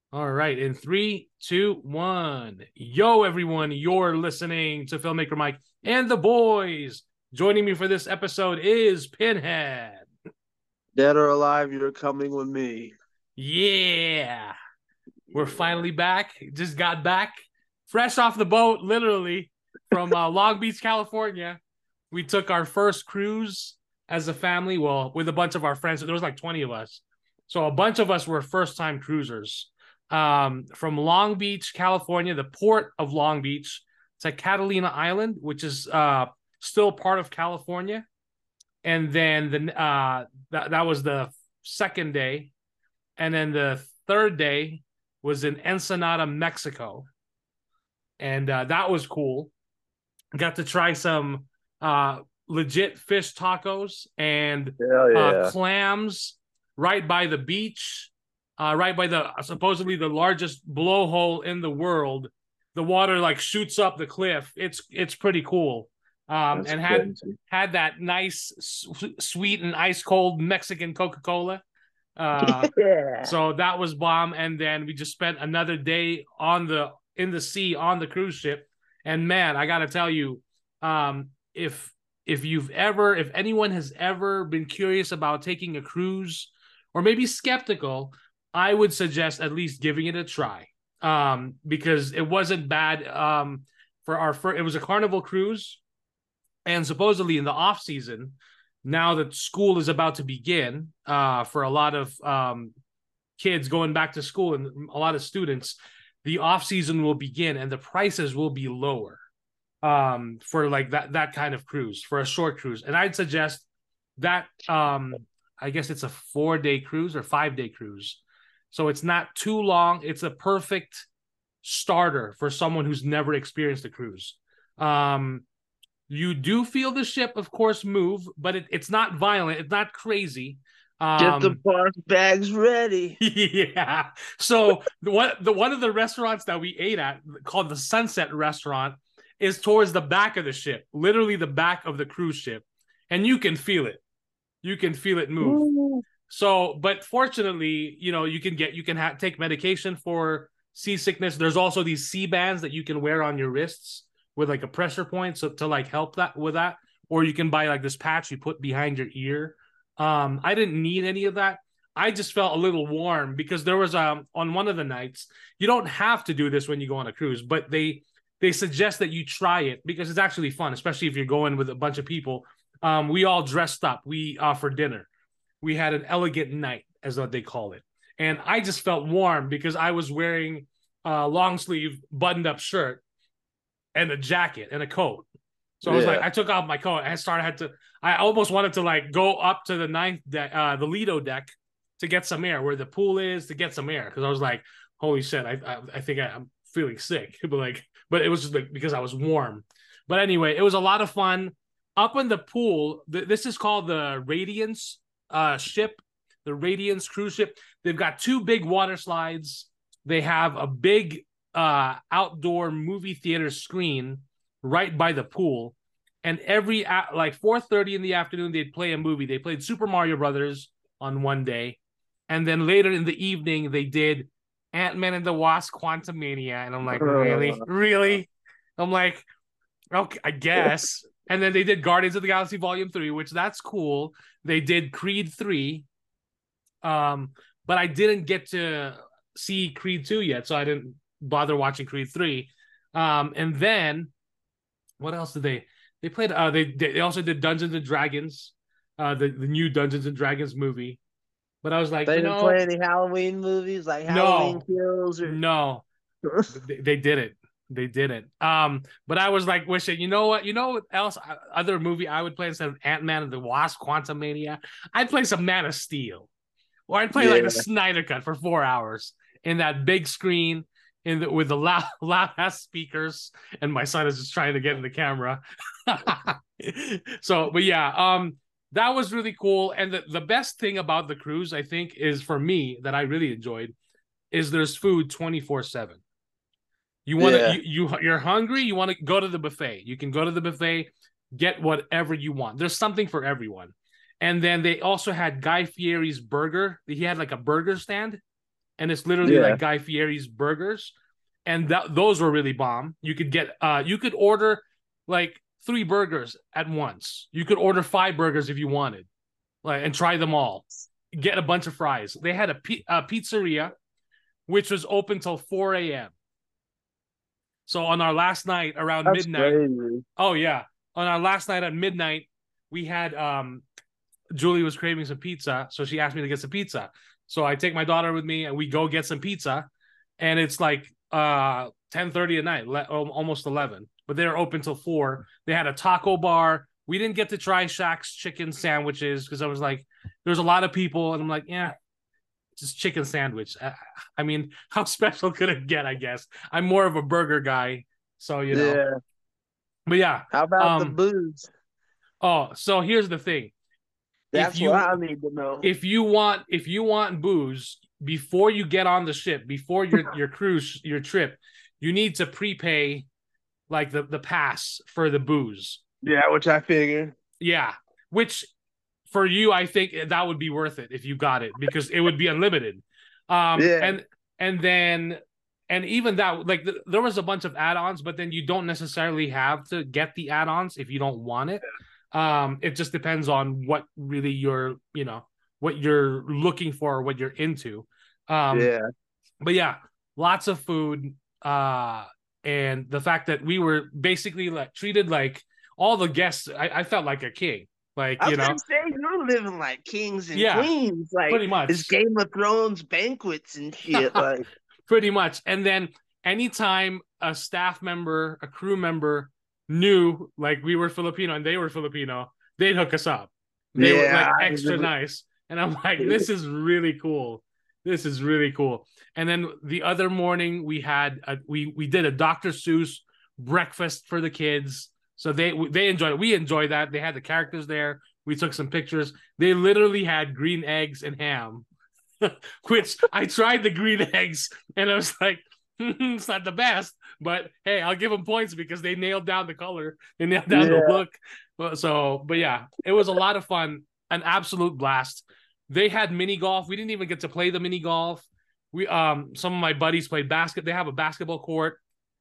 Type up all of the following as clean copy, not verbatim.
All right, in three, two, one. Yo, everyone, you're listening to Filmmaker Mike and the boys. Joining me for this episode is Pinhead. Dead or alive, you're coming with me. Yeah, we're Yeah. finally back. Just got back, fresh off the boat, literally from Long Beach, California. We took our first cruise as a family. Well, with a bunch of our friends. There was like 20 of us, so a bunch of us were first-time cruisers. From Long Beach, California, the port of Long Beach, to Catalina Island, which is still part of California. And then that was the second day, and then the third day was in Ensenada, Mexico, and that was cool. Got to try some legit fish tacos and Hell yeah. clams right by the beach, right by the supposedly the largest blowhole in the world. The water like shoots up the cliff. It's pretty cool. That's And crazy. had that nice sweet and ice cold Mexican Coca Cola. Uh, Yeah. so that was bomb. And then we just spent another day on the in the sea on the cruise ship. And man, I gotta tell you, if anyone has ever been curious about taking a cruise or maybe skeptical, I would suggest at least giving it a try. Because it wasn't bad. For our first, it was a Carnival cruise, and supposedly in the off season, now that school is about to begin, for a lot of kids going back to school and a lot of students, the off season will begin and the prices will be lower for like that kind of cruise, for a short cruise. And I'd suggest that I guess it's a 4 day cruise or 5 day cruise. So it's not too long. It's a perfect starter for someone who's never experienced a cruise. Um, you do feel the ship, of course, move, but it's not violent. It's not crazy. Get the Um, park bags ready. yeah. So the one of the restaurants that we ate at, called the Sunset Restaurant, is towards the back of the ship, literally the back of the cruise ship, and you can feel it. You can feel it move. Ooh. So, but fortunately, you can take medication for seasickness. There's also these sea bands that you can wear on your wrists with like a pressure point, so to like help that with that, or you can buy like this patch you put behind your ear. I didn't need any of that. I just felt a little warm because there was on one of the nights. You don't have to do this when you go on a cruise, but they suggest that you try it because it's actually fun, especially if you're going with a bunch of people. We all dressed up. We for dinner. We had an elegant night, as what they call it, and I just felt warm because I was wearing a long sleeve buttoned up shirt and a jacket and a coat. So I was like, Yeah. I took off my coat. I almost wanted to like go up to the ninth deck, the Lido deck, to get some air where the pool is, to get some air. Cause I was like, holy shit, I think I'm feeling sick. But it was just like because I was warm. But anyway, it was a lot of fun. Up in the pool, this is called the Radiance ship, the Radiance cruise ship. They've got two big water slides. They have a big outdoor movie theater screen right by the pool. And every like 4:30 in the afternoon, they'd play a movie. They played Super Mario Brothers on one day, and then later in the evening, they did Ant-Man and the Wasp: Quantumania. And I'm like, really, Uh, really? I'm like, okay, I guess. And then they did Guardians of the Galaxy Volume 3, which that's cool. They did Creed 3. Um, but I didn't get to see Creed 2 yet, so I didn't bother watching Creed 3. And then what else did they played they also did Dungeons and Dragons, the new Dungeons and Dragons movie. But I was like, they didn't play any Halloween movies like Halloween no, Kills or no, they did it. They did it. But I was like wishing, you know what? You know what else? Other movie I would play instead of Ant-Man and the Wasp: Quantumania? I'd play some Man of Steel, or I'd play like the yeah. Snyder Cut for 4 hours in that big screen with the loud ass speakers, and my son is just trying to get in the camera. So, but yeah, that was really cool. And the best thing about the cruise, I think, is for me that I really enjoyed is there's food 24/7. You want to Yeah. you're hungry, you want to go to the buffet. You can go to the buffet, get whatever you want. There's something for everyone. And then they also had Guy Fieri's burger. He had like a burger stand. and it's literally like Guy Fieri's burgers, and those were really bomb. You could order like 3 burgers at once. You could order 5 burgers if you wanted, like, and try them all. Get a bunch of fries. They had a pizzeria, which was open till 4 a.m. So on our last night around That's midnight, crazy. oh yeah, on our last night at midnight, we had Julie was craving some pizza, so she asked me to get some pizza. So I take my daughter with me, and we go get some pizza, and it's like 10:30 at night, almost 11. But they're open till 4. They had a taco bar. We didn't get to try Shaq's chicken sandwiches because I was like, there's a lot of people, and I'm like, yeah, just chicken sandwich. I mean, how special could it get? I guess I'm more of a burger guy, so you know. Yeah. But yeah. How about the booze? Oh, so here's the thing. That's what I need to know. If you want booze before you get on the ship, before your cruise, your trip, you need to prepay like the pass for the booze. Yeah, which I figured. Yeah, which for you, I think that would be worth it if you got it because it would be unlimited. And then even that, like there was a bunch of add-ons, but then you don't necessarily have to get the add-ons if you don't want it. It just depends on what really what you're looking for or what you're into. But yeah, lots of food. And the fact that we were basically like treated like all the guests, I felt like a king. Like, I was gonna say, you're living like kings and queens, like pretty much. It's Game of Thrones banquets and shit, like pretty much. And then anytime a staff member, a crew member knew like we were Filipino and they were Filipino, they'd hook us up. They were like extra nice. And I'm like, this is really cool. This is really cool. And then the other morning we had we did a Dr. Seuss breakfast for the kids. So they enjoyed it. We enjoyed that. They had the characters there. We took some pictures. They literally had green eggs and ham, which I tried the green eggs and I was like, it's not the best, but hey, I'll give them points because they nailed down the color. They nailed down the look. But yeah, it was a lot of fun. An absolute blast. They had mini golf. We didn't even get to play the mini golf. We some of my buddies played basket. They have a basketball court.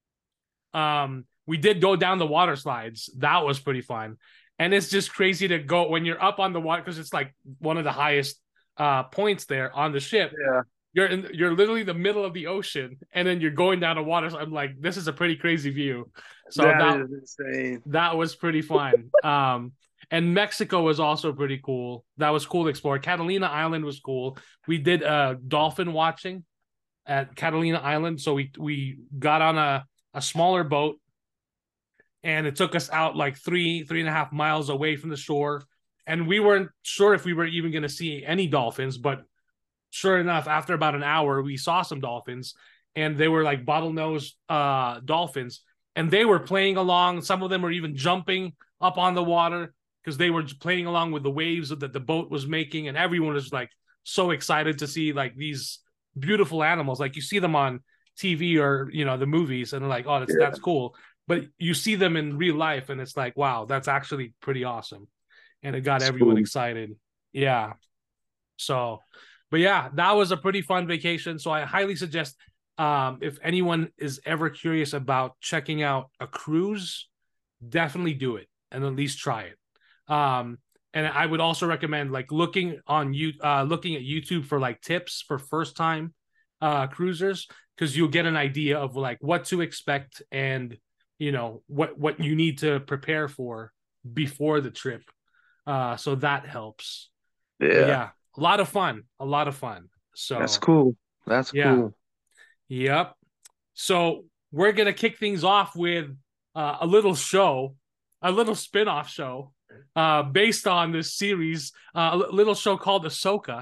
We did go down the water slides. That was pretty fun. And it's just crazy to go when you're up on the water because it's like one of the highest points there on the ship. Yeah. You're literally the middle of the ocean and then you're going down the water. So I'm like, this is a pretty crazy view. So that is insane. That was pretty fun. And Mexico was also pretty cool. That was cool to explore. Catalina Island was cool. We did dolphin watching at Catalina Island. So we got on a smaller boat and it took us out like 3.5 miles away from the shore. And we weren't sure if we were even going to see any dolphins, but sure enough, after about an hour, we saw some dolphins and they were like bottlenose dolphins and they were playing along. Some of them were even jumping up on the water because they were playing along with the waves that the boat was making. And everyone was like so excited to see like these beautiful animals. Like you see them on TV or, the movies and they're like, oh, that's cool. But you see them in real life and it's like, wow, that's actually pretty awesome. And it got everyone excited. Yeah. So, but yeah, that was a pretty fun vacation. So I highly suggest if anyone is ever curious about checking out a cruise, definitely do it and at least try it. And I would also recommend like looking at YouTube for like tips for first time cruisers, because you'll get an idea of like what to expect and what you need to prepare for before the trip. So that helps. Yeah. A lot of fun. So that's cool. That's cool. Yep. So we're going to kick things off with a little spin-off show based on this series, a little show called Ahsoka.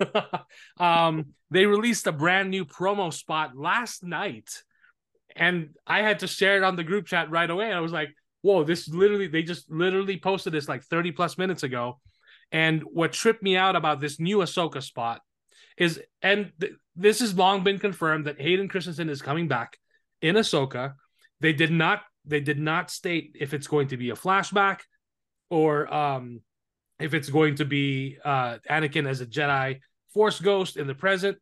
They released a brand new promo spot last night. And I had to share it on the group chat right away. I was like, whoa, they just literally posted this like 30 plus minutes ago. And what tripped me out about this new Ahsoka spot is, this has long been confirmed that Hayden Christensen is coming back in Ahsoka. They did not state if it's going to be a flashback or if it's going to be Anakin as a Jedi Force ghost in the present.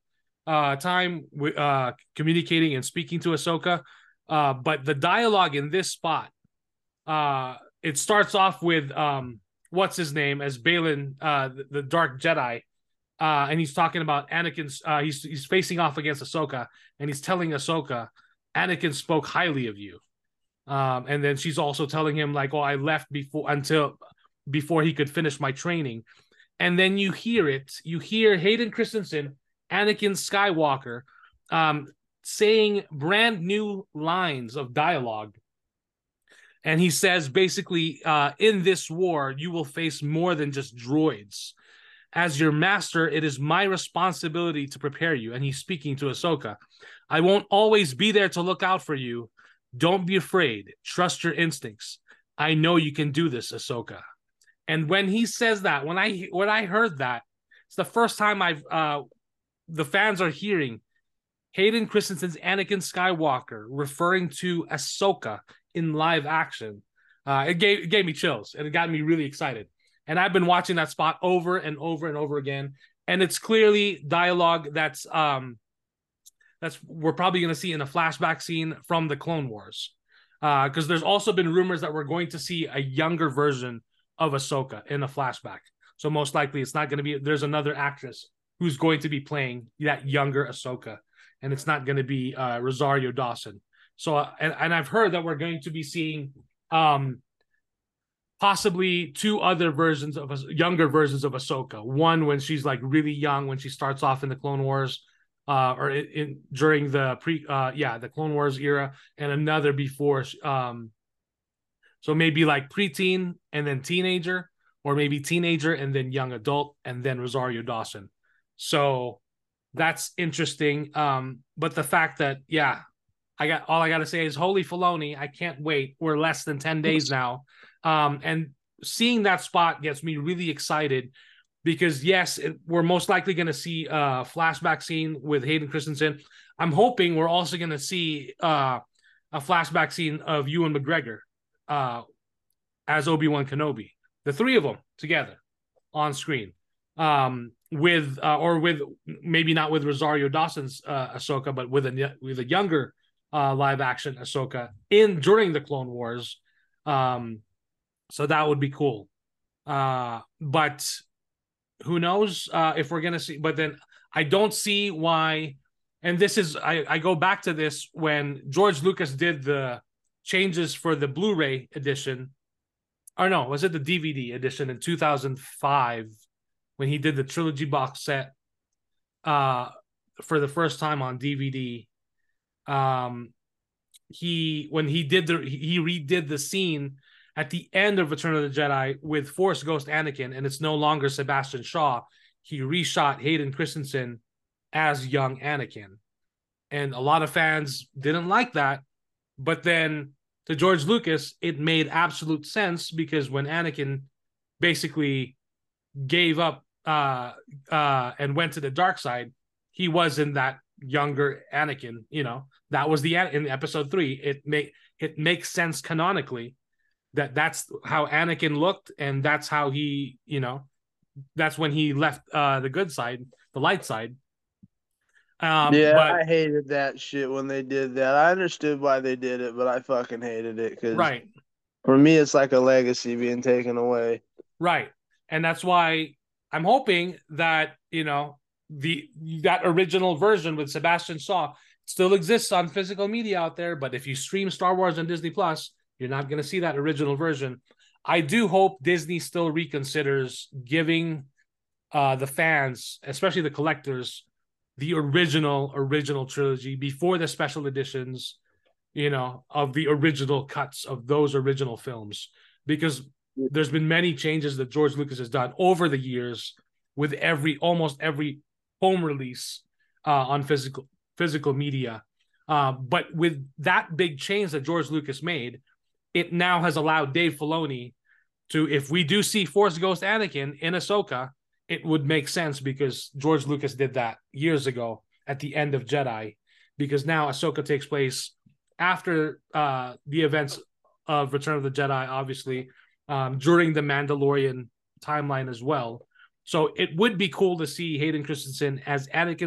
time communicating and speaking to Ahsoka. But the dialogue in this spot, it starts off with what's his name as Balin, the Dark Jedi, and he's talking about Anakin's. He's facing off against Ahsoka, and he's telling Ahsoka, Anakin spoke highly of you. And then she's also telling him like, "Oh, I left before he could finish my training." And then you hear it. You hear Hayden Christensen, Anakin Skywalker, saying brand new lines of dialogue. And he says, basically, in this war, you will face more than just droids. As your master, it is my responsibility to prepare you. And he's speaking to Ahsoka. I won't always be there to look out for you. Don't be afraid. Trust your instincts. I know you can do this, Ahsoka. And when he says that, when I heard that, it's the first time the fans are hearing Hayden Christensen's Anakin Skywalker referring to Ahsoka in live action. It gave me chills, and it got me really excited. And I've been watching that spot over and over and over again. And it's clearly dialogue that's we're probably going to see in a flashback scene from the Clone Wars. Because there's also been rumors that we're going to see a younger version of Ahsoka in a flashback. So most likely it's not going to be, there's another actress who's going to be playing that younger Ahsoka. And it's not going to be Rosario Dawson. So, and I've heard that we're going to be seeing possibly two other versions of younger versions of Ahsoka. One when she's like really young, when she starts off in the Clone Wars, or during the the Clone Wars era, and another before. So maybe like preteen and then teenager, or maybe teenager and then young adult, and then Rosario Dawson. So that's interesting. But the fact that I got to say is holy Filoni. I can't wait. We're less than 10 days now. And seeing that spot gets me really excited because, yes, we're most likely going to see a flashback scene with Hayden Christensen. I'm hoping we're also going to see a flashback scene of Ewan McGregor as Obi-Wan Kenobi. The three of them together on screen. With maybe not with Rosario Dawson's Ahsoka, but with a younger live action Ahsoka during the Clone Wars. So that would be cool. But who knows if we're gonna see, but then I don't see why, and this is I go back to this when George Lucas did the changes for the Blu-ray edition, or no, was it the DVD edition in 2005 when he did the trilogy box set for the first time on DVD. He redid the scene at the end of Return of the Jedi with Force Ghost Anakin, and it's no longer Sebastian Shaw. He reshot Hayden Christensen as young Anakin. And a lot of fans didn't like that. But then to George Lucas, it made absolute sense because when Anakin basically gave up and went to the dark side, he was in that younger Anakin. That was in episode 3. It makes sense canonically that's how Anakin looked, and that's how he, that's when he left the good side, the light side. I hated that shit when they did that. I understood why they did it, but I fucking hated it because for me, it's like a legacy being taken away. Right, and that's why I'm hoping that that original version with Sebastian Shaw still exists on physical media out there. But if you stream Star Wars on Disney Plus, you're not going to see that original version. I do hope Disney still reconsiders giving the fans, especially the collectors, the original trilogy before the special editions, of the original cuts of those original films. Because there's been many changes that George Lucas has done over the years with almost every home release on physical media. But with that big change that George Lucas made, it now has allowed Dave Filoni to, if we do see Force Ghost Anakin in Ahsoka, it would make sense because George Lucas did that years ago at the end of Jedi, because now Ahsoka takes place after the events of Return of the Jedi, obviously, during the Mandalorian timeline as well. So it would be cool to see Hayden Christensen as Anakin's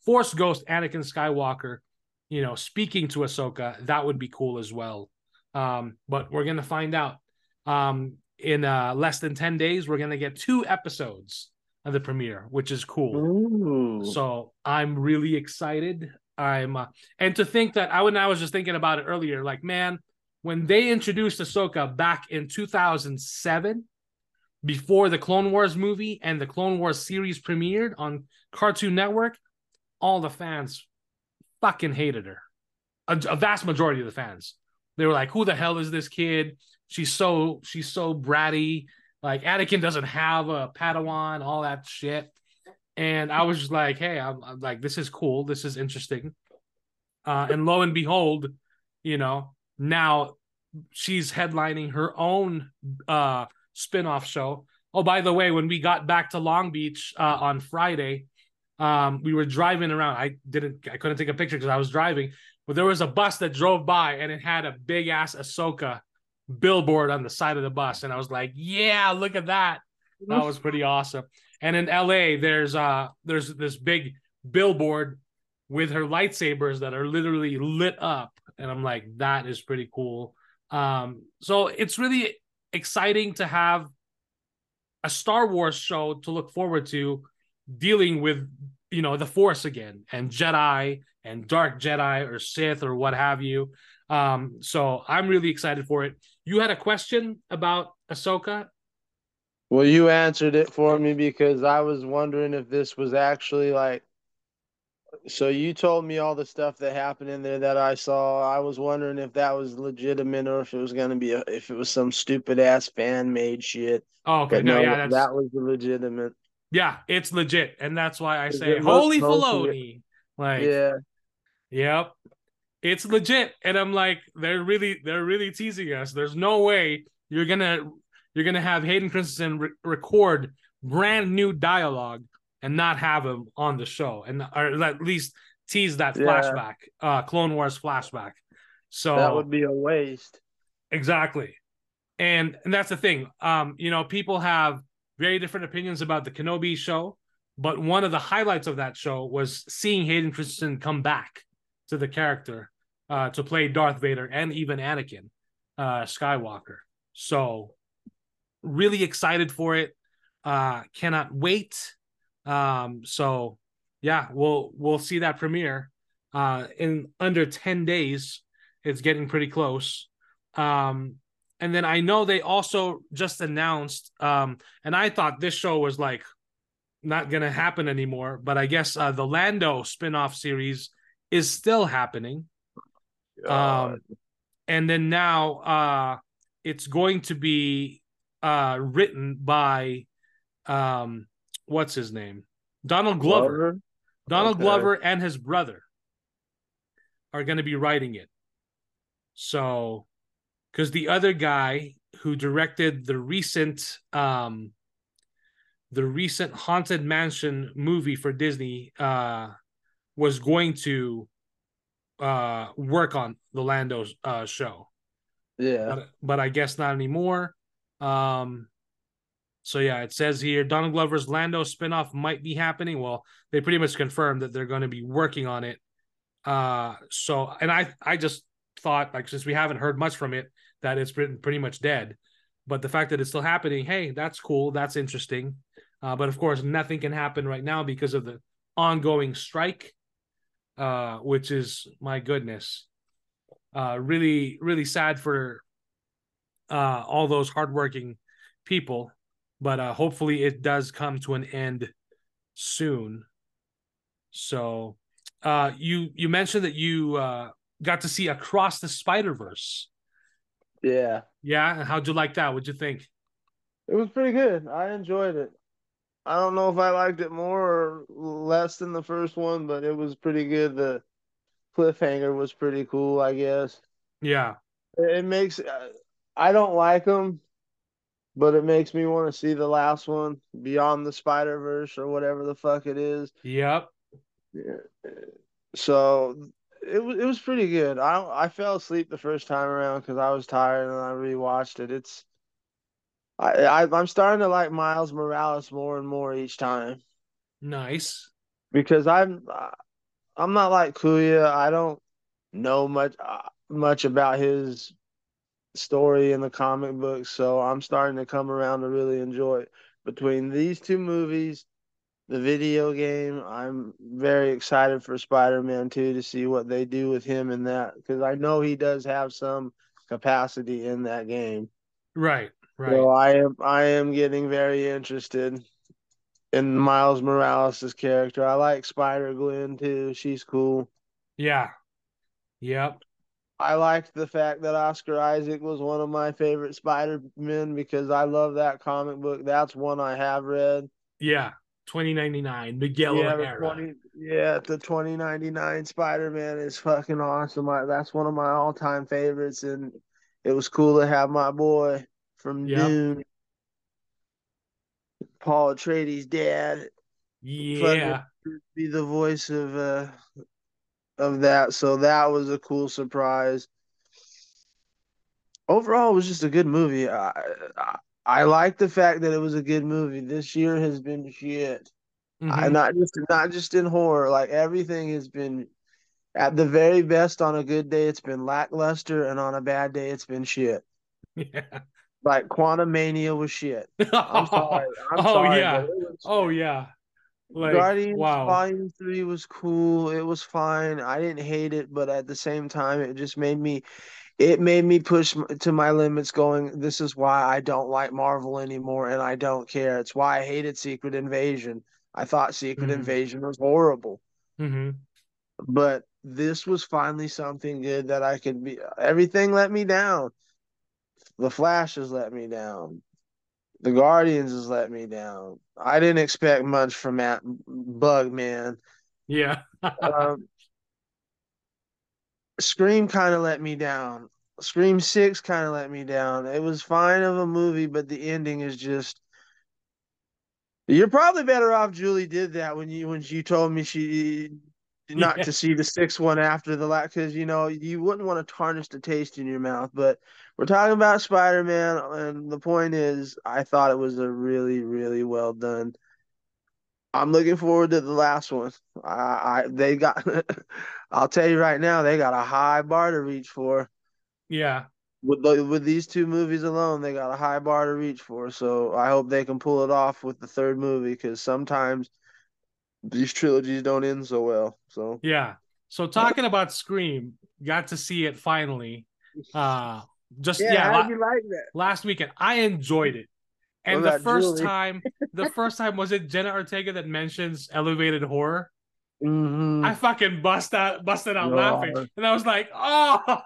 Force Ghost Anakin Skywalker, speaking to Ahsoka, that would be cool as well. But we're gonna find out. In less than 10 days, we're gonna get 2 episodes of the premiere, which is cool. Ooh. So I'm really excited. And to think that I was just thinking about it earlier, like, man, when they introduced Ahsoka back in 2007, before the Clone Wars movie and the Clone Wars series premiered on Cartoon Network, all the fans fucking hated her. A vast majority of the fans. They were like, who the hell is this kid? She's so bratty. Like, Anakin doesn't have a Padawan, all that shit. And I was just like, hey, I'm like, this is cool. This is interesting. And lo and behold, now she's headlining her own spin-off show. Oh, by the way, when we got back to Long Beach on Friday, we were driving around. I couldn't take a picture because I was driving, but there was a bus that drove by and it had a big ass Ahsoka billboard on the side of the bus, and I was like, yeah, look at that. That was pretty awesome. And in LA, there's this big billboard with her lightsabers that are literally lit up, and I'm like, that is pretty cool. So it's really exciting to have a Star Wars show to look forward to, dealing with the Force again, and Jedi and Dark Jedi or Sith or what have you. So I'm really excited for it. You had a question about Ahsoka? Well, you answered it for me, because I was wondering if this was actually like, so you told me all the stuff that happened in there that I saw. I was wondering if that was legitimate, or if it was going to be if it was some stupid ass fan made shit. Oh, okay. But no, yeah, that was legitimate. Yeah, it's legit, and that's why I say holy Filoni. Like, yeah, yep, it's legit, and I'm like, they're really teasing us. There's no way you're gonna have Hayden Christensen record brand new dialogue and not have him on the show, or at least tease that flashback, Clone Wars flashback. So that would be a waste. Exactly, and that's the thing. People have very different opinions about the Kenobi show, but one of the highlights of that show was seeing Hayden Christensen come back to the character to play Darth Vader and even Anakin Skywalker. So really excited for it. Cannot wait. So yeah, we'll see that premiere in under 10 days. It's getting pretty close. And then I know they also just announced, and I thought this show was like not gonna happen anymore, but I guess the Lando spinoff series is still happening. And then now it's going to be written by what's his name? Donald Glover. Donald Glover and his brother are going to be writing it. So, because the other guy who directed the recent Haunted Mansion movie for Disney was going to work on the Lando show. Yeah. But I guess not anymore. So yeah, it says here Donald Glover's Lando spinoff might be happening. Well, they pretty much confirmed that they're going to be working on it. So, and I just thought, like, since we haven't heard much from it, that it's pretty much dead. But the fact that it's still happening, hey, that's cool. That's interesting. But of course, nothing can happen right now because of the ongoing strike, which is, my goodness, really, really sad for all those hardworking people. But hopefully it does come to an end soon. So you mentioned that you got to see Across the Spider-Verse. Yeah. Yeah? And how'd you like that? What'd you think? It was pretty good. I enjoyed it. I don't know if I liked it more or less than the first one, but it was pretty good. The cliffhanger was pretty cool, I guess. Yeah. It makes... I don't like them, but it makes me want to see the last one, Beyond the Spider-Verse or whatever the fuck it is. Yep. Yeah. So it was pretty good. I fell asleep the first time around because I was tired, and I rewatched it. I'm starting to like Miles Morales more and more each time. Nice. Because I'm not like Kuya. I don't know much about his story in the comic books, so I'm starting to come around to really enjoy it. Between these two movies, the video game, I'm very excited for Spider-Man 2 to see what they do with him in that, because I know he does have some capacity in that game. Right, So right. I am getting very interested in Miles Morales' character. I like Spider-Gwen too. She's cool. Yeah. Yep. I liked the fact that Oscar Isaac was one of my favorite Spider-Men because I love that comic book. That's one I have read. Yeah. 2099, Miguel Yeah, O'Hara. the 2099 Spider-Man is fucking awesome. That's one of my all-time favorites, and it was cool to have my boy from Yep. Dune, Paul Atreides' dad, fucking Yeah. be the voice of that. So that was a cool surprise. Overall, it was just a good movie. I like the fact that it was a good movie. This year has been shit. I Hmm. not just in horror. Like everything has been at the very best. On a good day, it's been lackluster, and on a bad day, it's been shit. Yeah. Like Quantum Mania was shit. I'm sorry. I'm Oh sorry, but yeah. it was Oh shit. yeah. Like, Guardians wow. Volume 3 was cool. It was fine. I didn't hate it, but at the same time, it made me push to my limits, going, this is why I don't like Marvel anymore, and I don't care. It's why I hated Secret Invasion. I thought Secret Hmm. Invasion was horrible. Hmm. But this was finally something good that I could be. Everything let me down. The Flash has let me down. The Guardians has let me down. I didn't expect much from that Bug Man. Yeah. Um, Scream kind of let me down. Scream 6 kind of let me down. It was fine of a movie, but the ending is just. You're probably better off Julie did that when you told me she not Yeah. to see the sixth one after the last, because you wouldn't want to tarnish the taste in your mouth. But we're talking about Spider-Man, and the point is, I thought it was a really, really well done. I'm looking forward to the last one. They got, I'll tell you right now, they got a high bar to reach for. Yeah. With these two movies alone, they got a high bar to reach for. So I hope they can pull it off with the third movie, because sometimes these trilogies don't end so well. So Yeah. So talking about Scream, got to see it finally. Uh just yeah, yeah, how did you like that? last weekend. I enjoyed it. What And the about first Julie? time, the first time was it Jenna Ortega that mentions elevated horror? Mm-hmm. I fucking busted out laughing. God, And I was like, oh.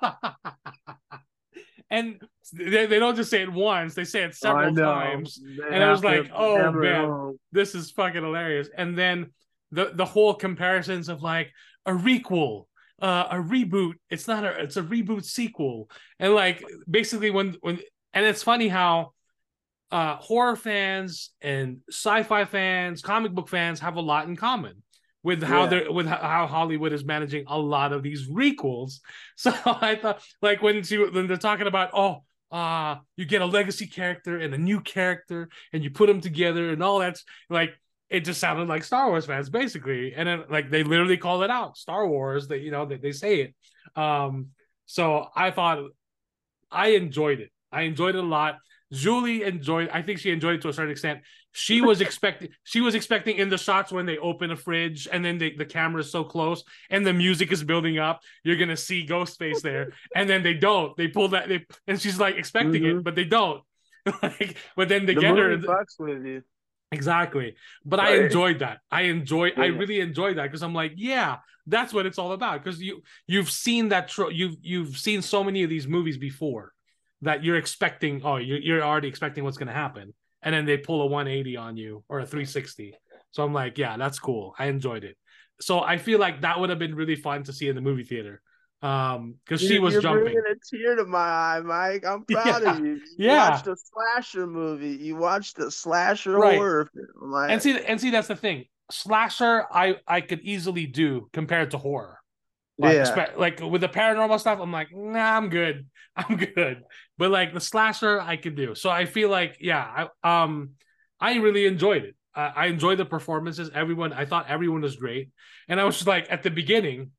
And they don't just say it once, they say it I several know. times. They And I was have to like, oh hammer it man, home. this is fucking hilarious. And then the whole comparisons of like a requel, a reboot. It's a reboot sequel. And like basically when and it's funny how horror fans and sci-fi fans, comic book fans have a lot in common with how Yeah. how Hollywood is managing a lot of these requels. So I thought, like when they're talking about, oh, you get a legacy character and a new character and you put them together and all that's like, it just sounded like Star Wars fans basically, and then like they literally call it out, Star Wars. That they say it. So I thought I enjoyed it. I enjoyed it a lot. Julie enjoyed. I think she enjoyed it to a certain extent. She was expecting in the shots when they open a fridge and then the camera is so close and the music is building up, you're gonna see Ghostface there, and then they don't. They pull that. And she's like expecting Mm-hmm. it, but they don't. Like, but then they The get movie her. fucks with you. Exactly. But I Right? enjoyed that. I Yeah. really enjoyed that because I'm like, yeah, that's what it's all about. Because you've seen you've seen so many of these movies before that you're expecting, oh, you're already expecting what's gonna happen. And then they pull a 180 on you or a 360. So I'm like, yeah, that's cool. I enjoyed it. So I feel like that would have been really fun to see in the movie theater. Because she was You're bringing jumping. a tear to my eye, Mike. I'm proud of Yeah. you. You Yeah. watched a slasher movie. You watched a slasher Right. horror film. And see that's the thing. Slasher I could easily do compared to horror. Yeah. Like with the paranormal stuff, I'm like, nah, I'm good. I'm good. But like the slasher I could do. So I feel like, yeah, I really enjoyed it. I enjoyed the performances. I thought everyone was great, and I was just like at the beginning.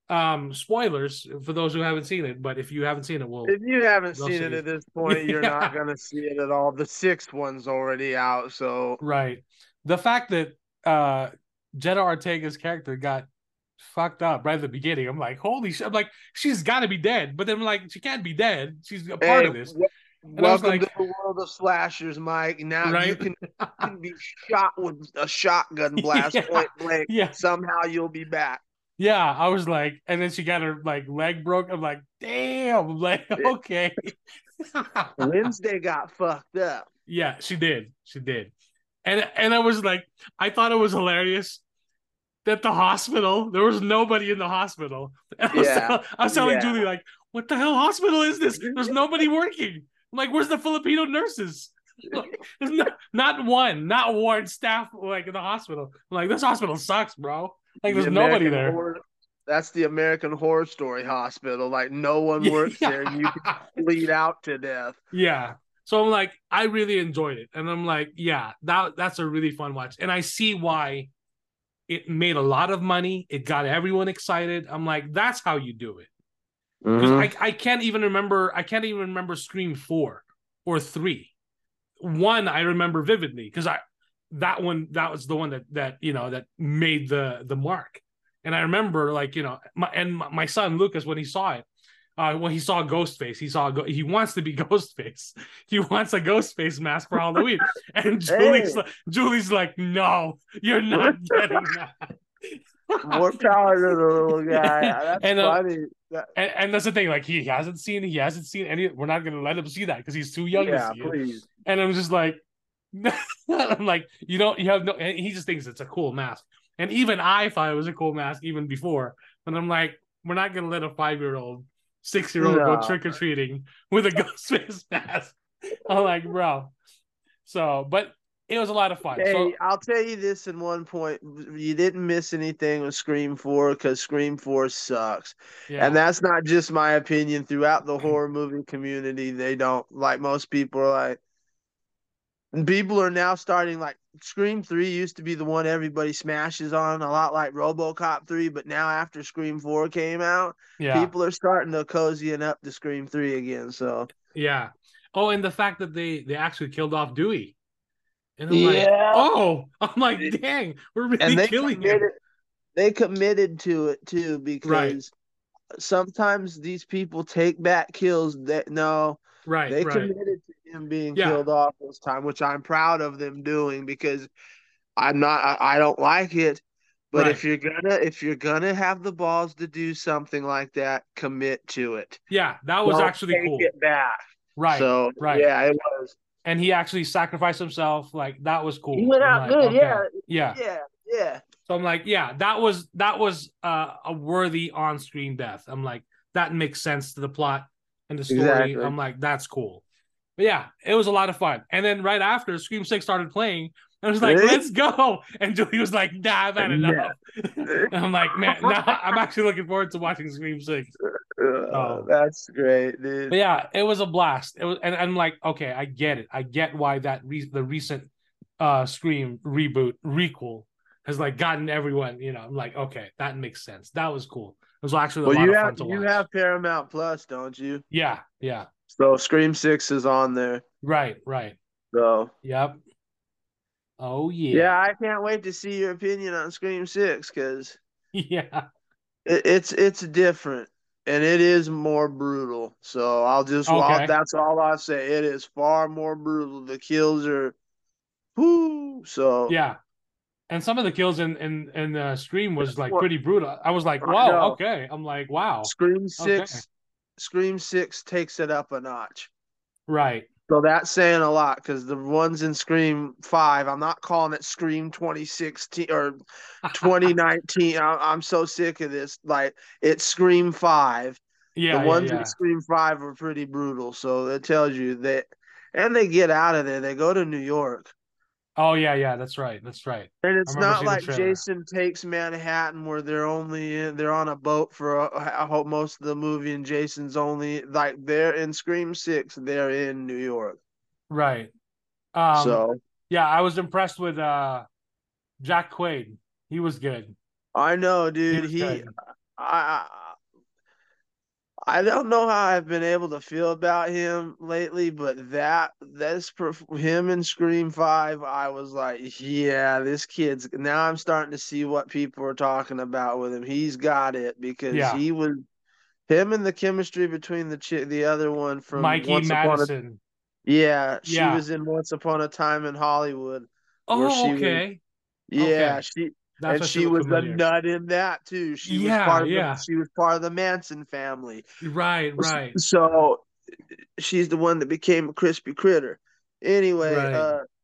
Spoilers for those who haven't seen it, but if you haven't seen it, if you haven't seen it see at this point, you're not gonna see it at all. The sixth one's already out, so right. The fact that Jenna Ortega's character got fucked up right at the beginning, I'm like, holy shit! I'm like, she's got to be dead, but then I'm like, she can't be dead. She's a part of this. And welcome like, to the world of slashers, Mike. Now right? you can be shot with a shotgun blast point blank. Yeah. Somehow you'll be back. Yeah, I was like, and then she got her like leg broke. I'm like, damn, I'm like, okay. Wednesday got fucked up. Yeah, she did. She did. And I was like, I thought it was hilarious that the hospital, there was nobody in the hospital. And I was telling Julie, like, what the hell hospital is this? There's nobody working. I'm like, where's the Filipino nurses? Like, there's not one staff like in the hospital. I'm like, this hospital sucks, bro. Like, there's nobody there. That's the American Horror Story hospital. Like, no one works there. You can bleed out to death. Yeah. So I'm like, I really enjoyed it. And I'm like, yeah, that's a really fun watch. And I see why it made a lot of money. It got everyone excited. I'm like, that's how you do it. Because I can't even remember Scream 4 or 3. 1 I remember vividly because that was the one that made the mark. And I remember, like, my son Lucas, when he saw it, when he saw Ghostface, he wants to be Ghostface. He wants a Ghostface mask for Halloween. And Julie's like, no, you're not getting that. More power to the little guy. That's funny. And that's the thing. Like, he hasn't seen any. We're not gonna let him see that because he's too young to see it. And I'm just like, I'm like, you have no. And he just thinks it's a cool mask. And even I thought it was a cool mask even before. But I'm like, we're not gonna let a 5-year-old, 6-year-old go trick or treating with a Ghostface mask. I'm like, bro. So, but it was a lot of fun. Hey, so, I'll tell you this in one point. You didn't miss anything with Scream 4 because Scream 4 sucks. Yeah. And that's not just my opinion. Throughout the horror movie community, they don't. Like, most people are like, and people are now starting, like, Scream 3 used to be the one everybody smashes on, a lot like RoboCop 3, but now after Scream 4 came out, people are starting to cozying up to Scream 3 again. So yeah. Oh, and the fact that they actually killed off Dewey. And I'm like, dang, we're really killing him. They committed to it too, because sometimes these people take back kills that they committed to him being killed off this time, which I'm proud of them doing, because I don't like it. But if you're gonna have the balls to do something like that, commit to it. Yeah, that was actually cool. Take it back. Right. So yeah, it was. And he actually sacrificed himself. Like, that was cool. He went out good. Okay. Yeah. So I'm like, yeah, that was a worthy on-screen death. I'm like, that makes sense to the plot and the story. Exactly. I'm like, that's cool. But yeah, it was a lot of fun. And then right after, Scream 6 started playing, I was like, let's go. And Julie was like, nah, I've had enough. And I'm like, man, I'm actually looking forward to watching Scream 6. That's great, dude. But yeah, it was a blast. It was, and I'm like, okay, I get it. I get why the recent Scream reboot requel has like gotten everyone. I'm like, okay, that makes sense. That was cool. It was actually a lot of fun to watch. You have Paramount Plus, don't you? Yeah. So Scream 6 is on there. Right. So. Yep. Oh yeah. Yeah, I can't wait to see your opinion on Scream 6, because it's different. And it is more brutal. So that's all I'll say. It is far more brutal. The kills are, so. Yeah. And some of the kills in Scream was like pretty brutal. I was like, wow, okay. I'm like, wow. Scream 6 takes it up a notch. Right. So that's saying a lot, because the ones in Scream 5, I'm not calling it Scream 2016 or 2019. I'm so sick of this. Like, it's Scream 5. Yeah, the ones in Scream 5 are pretty brutal. So it tells you that, and they get out of there. They go to New York. Oh yeah, that's right. And it's not like Jason Takes Manhattan, where they're on a boat for most of the movie, and Jason's only, like, they're in Scream 6, they're in New York. Right. So Yeah, I was impressed with Jack Quaid. He was good. I know, He dude. was good. I, I don't know how I've been able to feel about him lately, but him in Scream 5, I was like, yeah, this kid's now I'm starting to see what people are talking about with him. He's got it because Yeah. he was him and the chemistry between the other one from Mikey Once Upon a Madison. yeah, she Yeah. was in Once Upon a Time in Hollywood where Oh, she was okay. yeah, Okay. she That's and why she she looked was a familiar. nut in that too. Yeah, yeah. She was part of the Manson family. Right, right, So she's the one that became a crispy critter. Anyway, right.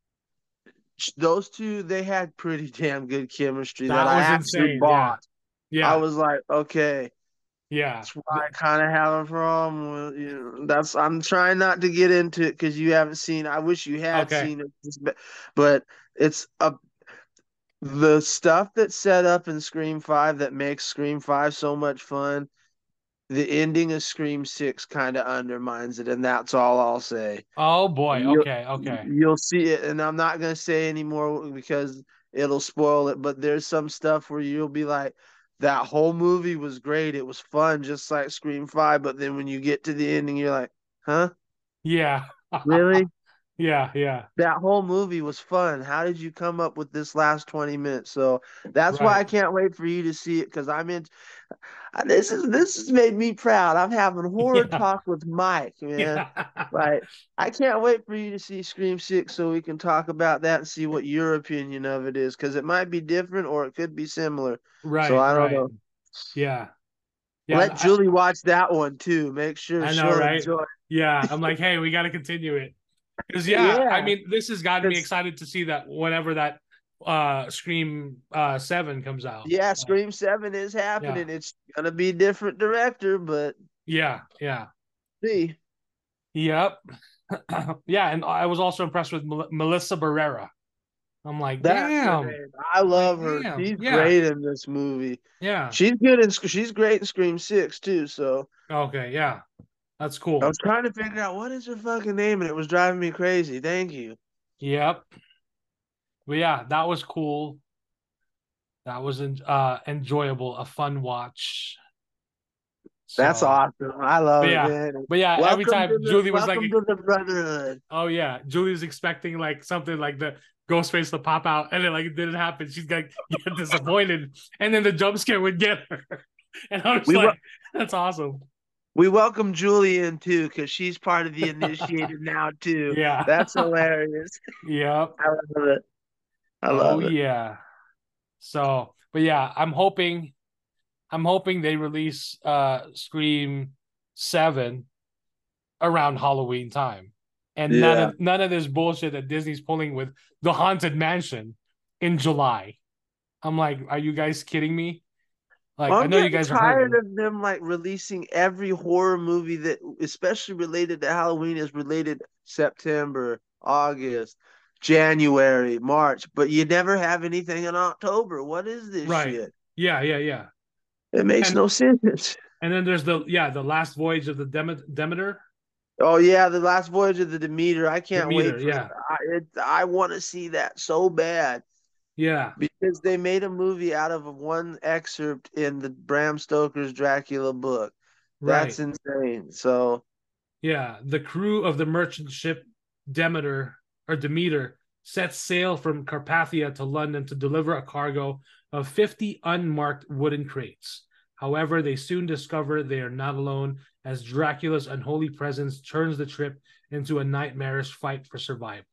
those two they had pretty damn good chemistry that That I was actually insane. Yeah. bought. I Yeah. was like, okay, Yeah. that's why I kind of have a problem with That's I'm trying not to get into it because you haven't seen. I wish you had Okay. seen it, but it's a the stuff that's set up in Scream 5 that makes Scream 5 so much fun. The ending of Scream 6 kind of undermines it, and that's all I'll say. Oh boy. You'll Okay. Okay. you'll see it, and I'm not gonna say anymore because it'll spoil it. But there's some stuff where you'll be like, that whole movie was great. It was fun, just like Scream 5. But then when you get to the ending, you're like, huh, Yeah. really? Yeah, yeah. That whole movie was fun. How did you come up with this last 20 minutes? So that's why I Right. can't wait for you to see it because I'm in. This has made me proud. I'm having horror Yeah. talk with Mike, man. Yeah. Like, I can't wait for you to see Scream 6 so we can talk about that and see what your opinion of it is because it might be different or it could be similar. So Right, I don't right. know. Yeah. Yeah. Let Julie watch that one too. Make sure I know, she'll right? enjoy Yeah. I'm like, hey, we got to continue it. Because it. yeah, I Yeah. mean, this has gotten me 'Cause, excited to see that whenever that Scream 7 comes out. yeah, Scream 7 is Yeah. happening. It's gonna be a different director, but Yeah. Yeah. see. Yep. Yeah, and I was also impressed with Melissa Barrera. I'm like, That's her damn. name. I I'm like, love her. damn. She's Yeah. great in this movie. Yeah. She's great in Scream 6 too. So Okay, yeah. That's I cool. was trying to figure out what is her fucking name, and it was driving me crazy. Thank you. Yep. But yeah, that was cool. That was enjoyable, a fun watch. That's So, awesome. I but love it, yeah. man. But yeah, every time Julie was like, Welcome to the brotherhood. oh yeah, Julie was expecting like something like the ghost face to pop out, and then like it didn't happen. She's like get disappointed, and then the jump scare would get her, and I was We like, wel- that's awesome. we welcome Julie in too because she's part of the initiated now too. Yeah. That's hilarious. Yep. I love it. I Oh love it. yeah. So, but yeah, I'm hoping they release Scream 7 around Halloween time. And none Yeah. of none of this bullshit that Disney's pulling with the Haunted Mansion in July. I'm like, are you guys kidding me? Like, I I'm know you getting guys are tired hurting. of them like releasing every horror movie that, especially related to Halloween, is related September, August, January, March, but you never have anything in October. What is this Right. shit? Yeah, yeah, yeah. It makes And no sense. and then there's the last voyage of the Demeter. Oh yeah, the last voyage of the Demeter. I can't Demeter, wait for yeah. I want to see that so bad Yeah. because they made a movie out of one excerpt in the Bram Stoker's Dracula book. That's Right. insane. So Yeah, the crew of the merchant ship Demeter sets sail from Carpathia to London to deliver a cargo of 50 unmarked wooden crates. However, they soon discover they are not alone as Dracula's unholy presence turns the trip into a nightmarish fight for survival.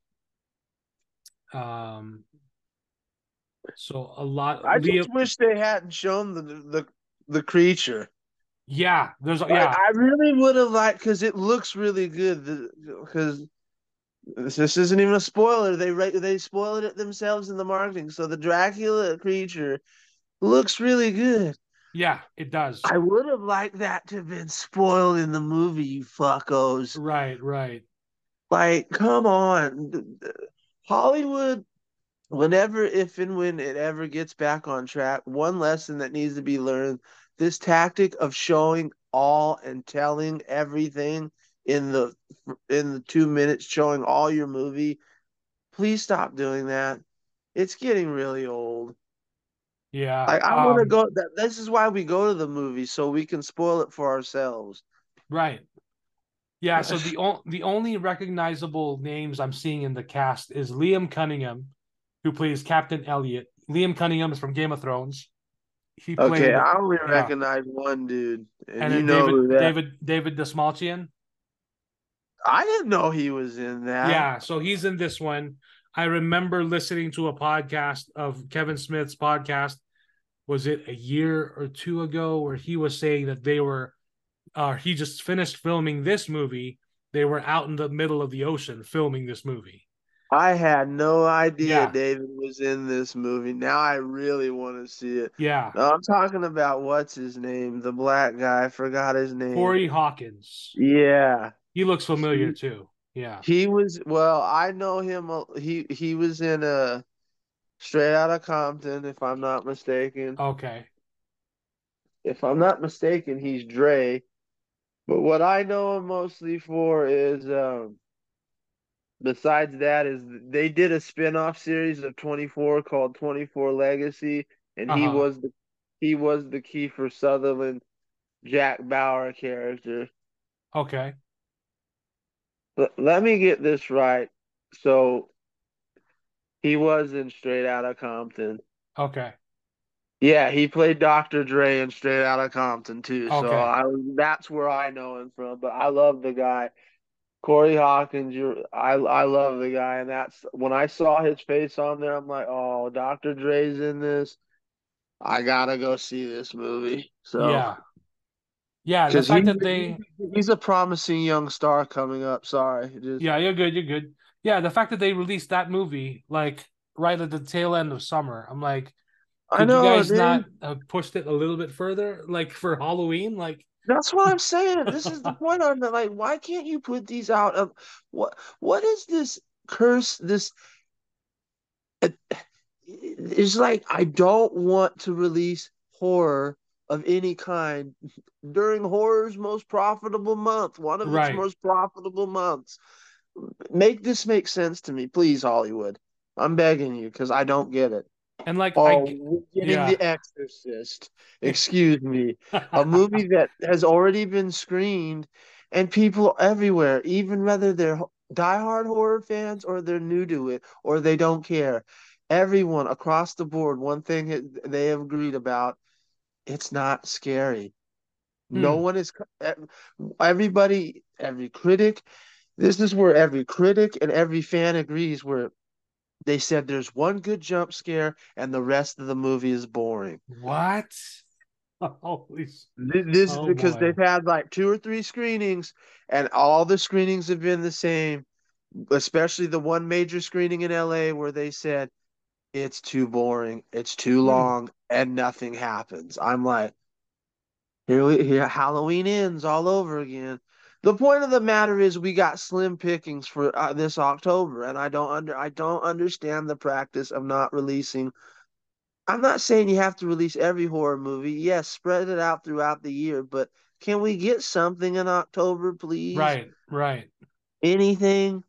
Um, so a lot I Leo, just wish they hadn't shown the creature. yeah, there's Like yeah, I really would have liked because it looks really good. Because this isn't even a spoiler. They spoiled it themselves in the marketing. So the Dracula creature looks really good. yeah, it does. I would have liked that to have been spoiled in the movie, you fuckos. Right, right. Like, come on. Hollywood, whenever, if and when it ever gets back on track, one lesson that needs to be learned, this tactic of showing all and telling everything in the 2 minutes, showing all your movie, Please stop doing that. It's getting really old. Yeah. Like I want to go. This is why we go to the movies so we can spoil it for ourselves. Right. Yeah. So the only recognizable names I'm seeing in the cast is Liam Cunningham, who plays Captain Elliot. Liam Cunningham is from Game of Thrones. He Okay, played, I only yeah, recognize one dude, and and you then know who that. David Dastmalchian. I didn't know he was in that. Yeah, so he's in this one. I remember listening to a podcast of Kevin Smith's podcast. Was it a year or two ago where he was saying that he just finished filming this movie. They were out in the middle of the ocean filming this movie. I had no idea Yeah, David was in this movie. Now I really want to see it. yeah. No, I'm talking about what's his name, the black guy. I forgot his name. Corey Hawkins. Yeah, He looks familiar he, too. Yeah. he was. Well, I know him. He was in a Straight Outta Compton, if I'm not mistaken. Okay. If I'm not mistaken, he's Dre. But what I know him mostly for is besides that is they did a spin-off series of 24 called 24 Legacy, and Uh huh. he was the Kiefer Sutherland Jack Bauer character. Okay. Let me get this right. So he was in Straight Outta Compton. Okay. Yeah, he played Dr. Dre in Straight Outta Compton too. So Okay. that's where I know him from. But I love the guy. Corey Hawkins, I love the guy, and that's when I saw his face on there, I'm like, oh, Dr. Dre's in this. I gotta go see this movie. So, Yeah. Yeah. The because fact that they he's a promising young star coming up. Sorry, just Yeah, you're good. You're good. Yeah, the fact that they released that movie like right at the tail end of summer, I'm like, I could you know, guys dude. not have pushed it a little bit further, like for Halloween? Like, That's what I'm saying. This is the point on that. Like, why can't you put these out? Of what is this curse? This it's like I don't want to release horror of any kind during horror's most profitable month, one of its right. most profitable months. Make this make sense to me, please, Hollywood. I'm begging you because I don't get it. And like, Oh, we're getting yeah. The Exorcist. Excuse me. A movie that has already been screened and people everywhere, even whether they're diehard horror fans or they're new to it or they don't care. Everyone across the board, one thing they have agreed about, it's not scary. No Hmm. one is, everybody, every critic, this is where every critic and every fan agrees where they said there's one good jump scare and the rest of the movie is boring. What? Holy. This is Oh because boy. they've had like two or three screenings, and all the screenings have been the same, especially the one major screening in LA where they said it's too boring, it's too Hmm. long, and nothing happens. I'm like, here Halloween ends all over again. The point of the matter is we got slim pickings for this October, and I don't understand the practice of not releasing. I'm not saying you have to release every horror movie. Yes, spread it out throughout the year, but can we get something in October, please? Right. Right. Anything?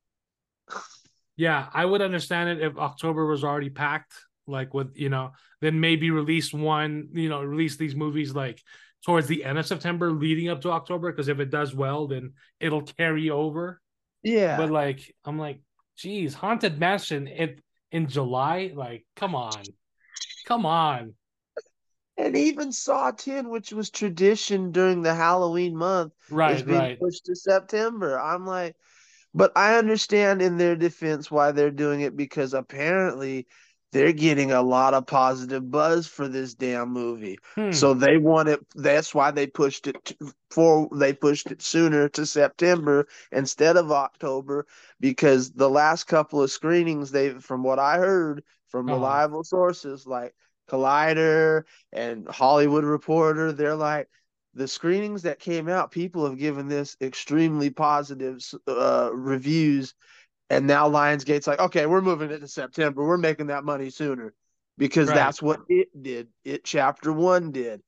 Yeah, I would understand it if October was already packed, like with, then maybe release one, release these movies like towards the end of September leading up to October. Because if it does well, then it'll carry over. But Yeah. like, I'm like, geez, Haunted Mansion in July, like, come on, come on. And even Saw 10, which was tradition during the Halloween month, is Right, being right. pushed to September. I'm like, but I understand in their defense why they're doing it because apparently they're getting a lot of positive buzz for this damn movie. Hmm. So they want it. That's why they pushed it sooner to September instead of October because the last couple of screenings from what I heard from Uh-huh. reliable sources like Collider and Hollywood Reporter, they're like the screenings that came out, people have given this extremely positive reviews, and now Lionsgate's like, okay, we're moving it to September. We're making that money sooner because Right. that's what it did. It chapter one did.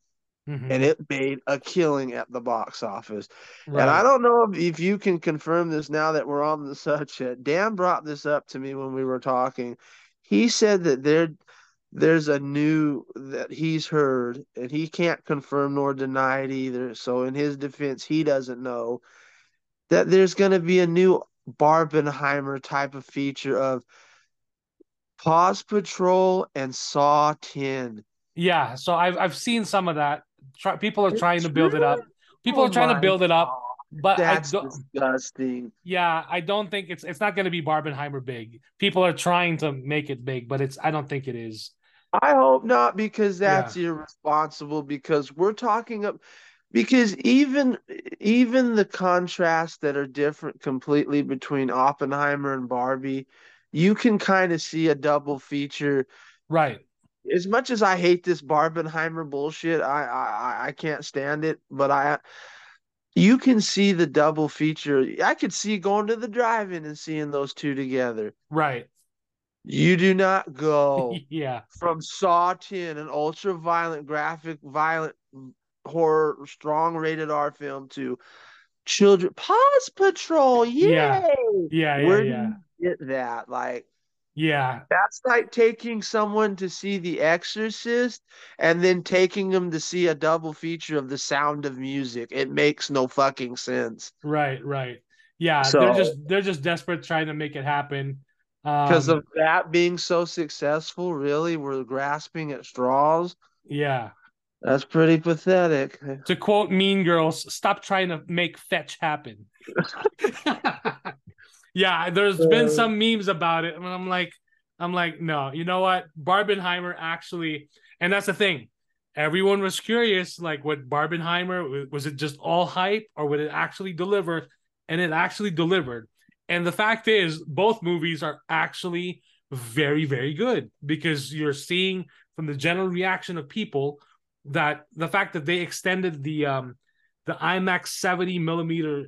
and it made a killing at the box office. And I Right. don't know if you can confirm this now that we're on the subject. Dan brought this up to me when we were talking. He said that there's a new that he's heard, and he can't confirm nor deny it either. So in his defense, he doesn't know that there's going to be a new Barbenheimer type of feature of Paws Patrol and Saw 10. Yeah. So I've seen some of that. People are trying It's to build it really, up. People oh are trying to my build it up, God, but I that's don't. disgusting. Yeah, I don't think it's not going to be Barbenheimer big. People are trying to make it big, but I don't think it is. I hope not, because Yeah. that's irresponsible, because we're talking up because even the contrasts that are different completely between Oppenheimer and Barbie, you can kind of see a double feature. Right. As much as I hate this Barbenheimer bullshit, I can't stand it, but you can see the double feature. I could see going to the drive-in and seeing those two together. Right. You do not go Yeah. from Saw 10, an ultra violent, graphic, violent horror, strong rated R film, to Children Paws Patrol. Yeah. Yay! Yeah. Yeah. Where do Yeah. you get that? Like, Yeah. that's like taking someone to see The Exorcist and then taking them to see a double feature of The Sound of Music. It makes no fucking sense. Right. Right. Yeah. So, They're just desperate trying to make it happen. because Um. of that being so successful, really, we're grasping at straws. Yeah. That's pretty pathetic. To quote Mean Girls, stop trying to make fetch happen. Yeah, there's been Uh, some memes about it, and I'm like, no, you know what? Barbenheimer actually, and that's the thing. Everyone was curious, like, what Barbenheimer was it just all hype, or would it actually deliver? And it actually delivered. And the fact is, both movies are actually very, very good, because you're seeing from the general reaction of people that the fact that they extended the IMAX 70 millimeter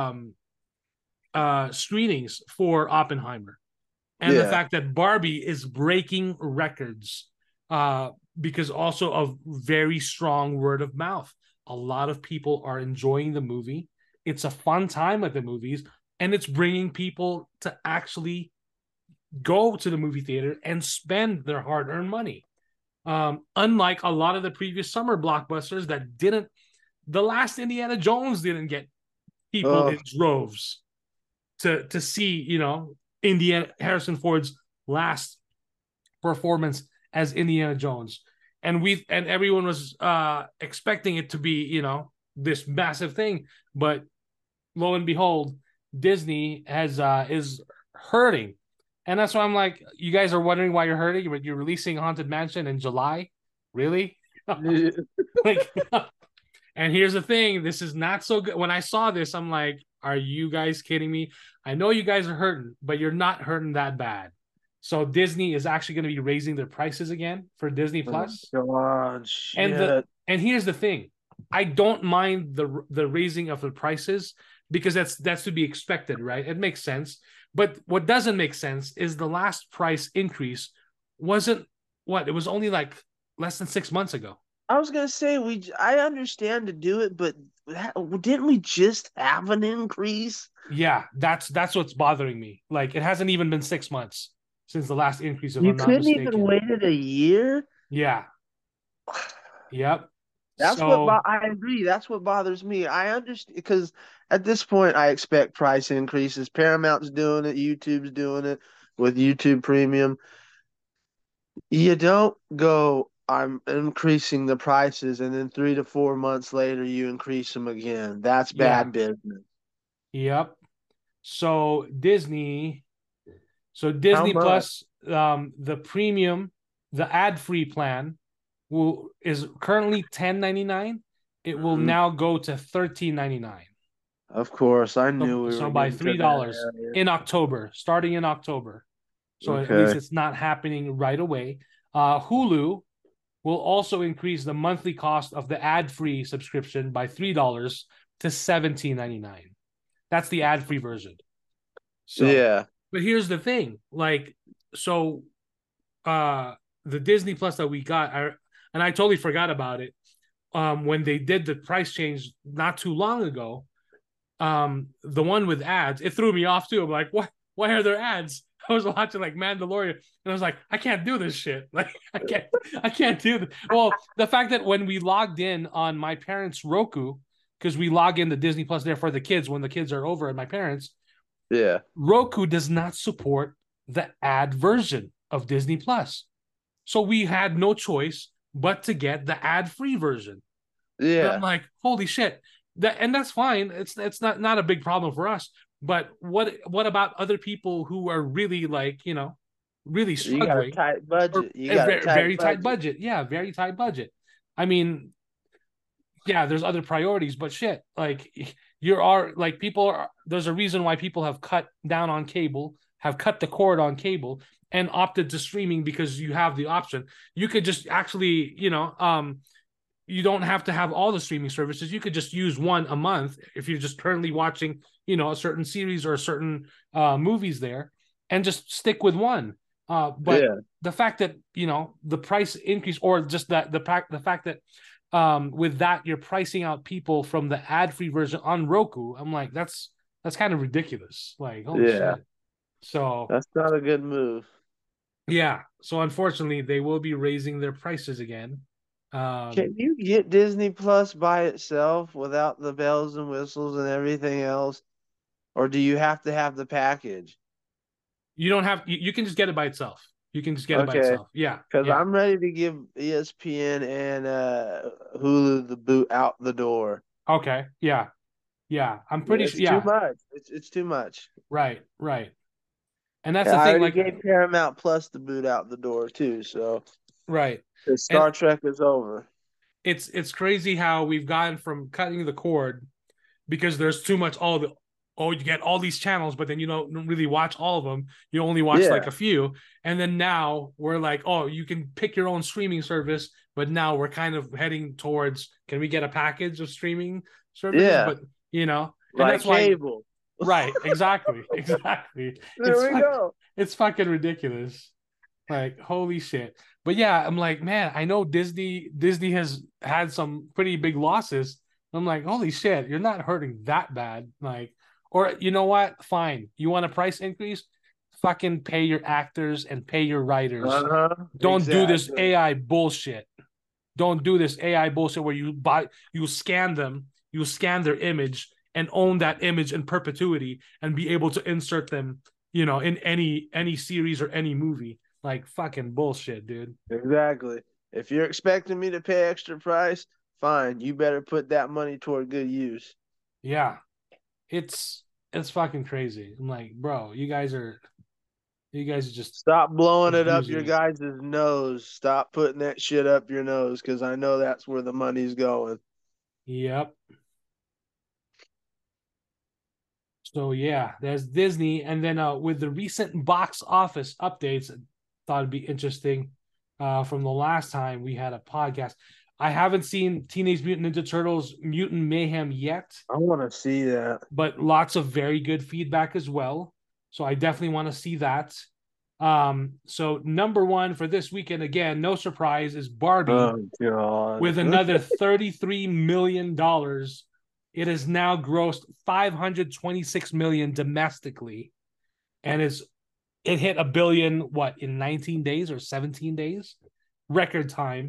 screenings for Oppenheimer, and the yeah. fact that Barbie is breaking records because also of very strong word of mouth. A lot of people are enjoying the movie. It's a fun time at the movies, and it's bringing people to actually go to the movie theater and spend their hard-earned money. Unlike a lot of the previous summer blockbusters that didn't, the last Indiana Jones didn't get people Oh, in droves to see, Indiana Harrison Ford's last performance as Indiana Jones. And everyone was expecting it to be, this massive thing, but lo and behold, Disney has is hurting. And that's why I'm like, you guys are wondering why you're hurting, but you're releasing Haunted Mansion in July? Really? yeah. Like, and here's the thing, this is not so good. When I saw this, I'm like, are you guys kidding me? I know you guys are hurting, but you're not hurting that bad. So Disney is actually going to be raising their prices again for Disney Oh, Plus. God, And the shit. and here's the thing. I don't mind the raising of the prices, because that's to be expected, right? It makes sense. But what doesn't make sense is the last price increase wasn't what? It was only like less than 6 months ago. I was gonna say I understand to do it, but didn't we just have an increase? Yeah, that's what's bothering me. Like, it hasn't even been 6 months since the last increase, if You I'm not couldn't even mistaken. wait it a year? Yeah. Yep. That's what So I agree. That's what bothers me. I understand, because at this point I expect price increases. Paramount's doing it, YouTube's doing it with YouTube Premium. You don't go, I'm increasing the prices, and then 3 to 4 months later you increase them again. That's yeah. bad business. Yep. So Disney, How Disney much? Plus, the premium, the ad-free plan is currently $10.99. It will Mhm. now go to $13.99. Of course, I So, knew we so were by getting to $3 that area. in October, starting in October. So at least Okay. it's not happening right away. Hulu will also increase the monthly cost of the ad-free subscription by $3 to $17.99. That's the ad-free version. So, Yeah. but here's the thing, like, so uh the Disney Plus that we got, and I totally forgot about it. when they did the price change not too long ago, the one with ads, it threw me off too. I'm like, what? Why are there ads? I was watching like Mandalorian, and I was like, I can't do this shit. Like, I can't do this. Well, the fact that when we logged in on my parents' Roku, because we log into Disney Plus there for the kids when the kids are over at my parents, Yeah. Roku does not support the ad version of Disney Plus. So we had no choice but to get the ad-free version. And I'm Yeah. like, holy shit. And that's fine. It's not a big problem for us. But what about other people who are really like, really You got a struggling tight or budget. You a got a very, very tight tight budget. budget? Yeah, very tight budget. I mean, yeah, there's other priorities, but shit, like there's a reason why people have cut down on cable, have cut the cord on cable, and opted to streaming because you have the option. You could just actually, you don't have to have all the streaming services. You could just use one a month if you're just currently watching, a certain series or a certain movies there, and just stick with one. But Yeah. the fact that the price increase, or just that the fact that with that you're pricing out people from the ad-free version on Roku, I'm like, that's kind of ridiculous. Like, holy Yeah. shit. So That's not a good move. yeah, so unfortunately they will be raising their prices again. Can you get Disney Plus by itself without the bells and whistles and everything else? Or do you have to have the package? You don't have you can just get it by itself. You can just get it by Okay. itself. Yeah. Because Yeah. I'm ready to give ESPN and Hulu the boot out the door. Okay. Yeah. Yeah. I'm pretty sure. It's too Yeah. much. It's too much. Right. Right. And that's Yeah, the I thing. already Like, gave Paramount Plus the boot out the door too. So right. the And Star Trek is over. it's crazy how we've gotten from cutting the cord because there's too much. You get all these channels, but then you don't really watch all of them. You only watch like Yeah. a few. And then now we're like, oh, you can pick your own streaming service. But now we're kind of heading towards, can we get a package of streaming services? Yeah. But and Like that's why. cable. Right, exactly. There we go. It's fucking ridiculous. Like, holy shit. But yeah, I'm like, man, I know Disney has had some pretty big losses. I'm like, holy shit, you're not hurting that bad. Like, or you know what? Fine. You want a price increase? Fucking pay your actors and pay your writers. Uh-huh. Don't do this Exactly. AI bullshit. Don't do this AI bullshit where you scan them, you scan their image and own that image in perpetuity and be able to insert them, in any series or any movie. Like, fucking bullshit, dude. Exactly. If you're expecting me to pay extra price, fine. You better put that money toward good use. Yeah. It's fucking crazy. I'm like, bro, you guys are just Stop blowing it up abusing your it. guys' nose. Stop putting that shit up your nose because I know that's where the money's going. Yep. So yeah, there's Disney, and then with the recent box office updates, I thought it'd be interesting. From the last time we had a podcast, I haven't seen Teenage Mutant Ninja Turtles: Mutant Mayhem yet, I want to see that. but lots of very good feedback as well. So I definitely want to see that. So number one for this weekend, again, no surprise, is Barbie. Oh, God. With another $33 million. It has now grossed $526 million domestically, and it hit $1 billion in 19 days or 17 days, record time.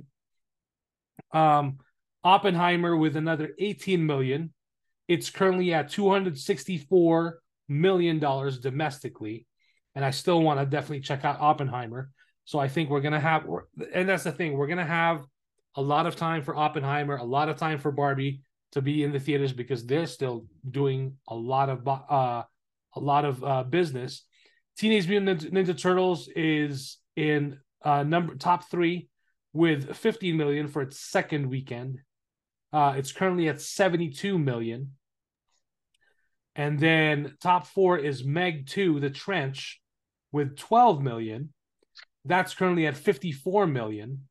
Oppenheimer with another $18 million. It's currently at $264 million domestically, and I still want to definitely check out Oppenheimer. So I think we're gonna have, and that's the thing, we're gonna have a lot of time for Oppenheimer, a lot of time for Barbie to be in the theaters because they're still doing a lot of business. Teenage Mutant Ninja Turtles is in top 3 with 15 million for its second weekend. It's currently at 72 million. And then top 4 is Meg 2, The Trench, with 12 million. That's currently at 54 million.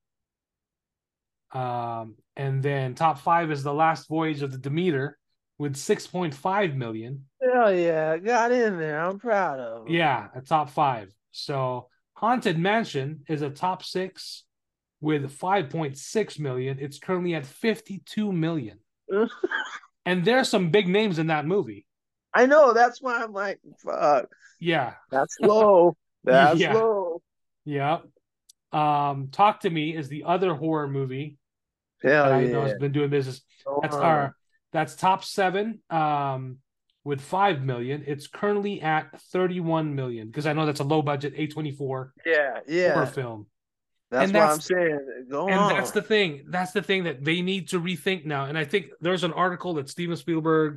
And then top 5 is The Last Voyage of the Demeter with 6.5 million. Hell yeah, got in there. I'm proud of him. Yeah, a top 5. So Haunted Mansion is a top 6 with 5.6 million. It's currently at 52 million. And there's some big names in that movie. I know. That's why I'm like, fuck. Yeah. That's low. That's Yeah. low. Yeah. Talk to Me is the other horror movie Hell that I know yeah. has been doing business. Oh, That's top 7 with 5 million. It's currently at 31 million because I know that's a low budget A24 yeah, horror yeah. film. That's And why I'm saying, go that's on. the thing. That's the thing that they need to rethink now. And I think there's an article that Steven Spielberg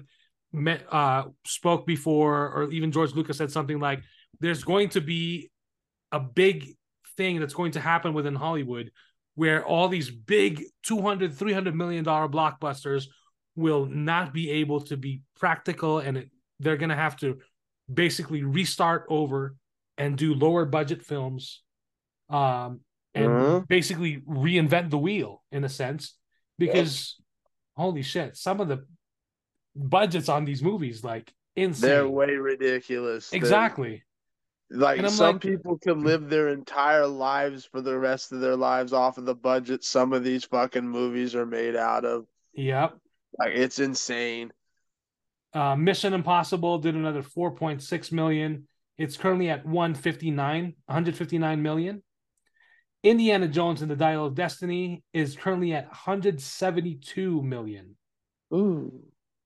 spoke before, or even George Lucas said something like, there's going to be a big thing that's going to happen within Hollywood where all these big 200, $300 million blockbusters will not be able to be practical, and they're going to have to basically restart over and do lower budget films, and basically reinvent the wheel in a sense, because holy shit, some of the budgets on these movies, like, insane. They're way ridiculous. Exactly. Like, some people could live their entire lives for the rest of their lives off of the budget some of these fucking movies are made out of. Yep. Like, it's insane. Mission Impossible did another 4.6 million. It's currently at 159 million. Indiana Jones and the Dial of Destiny is currently at 172 million. Ooh.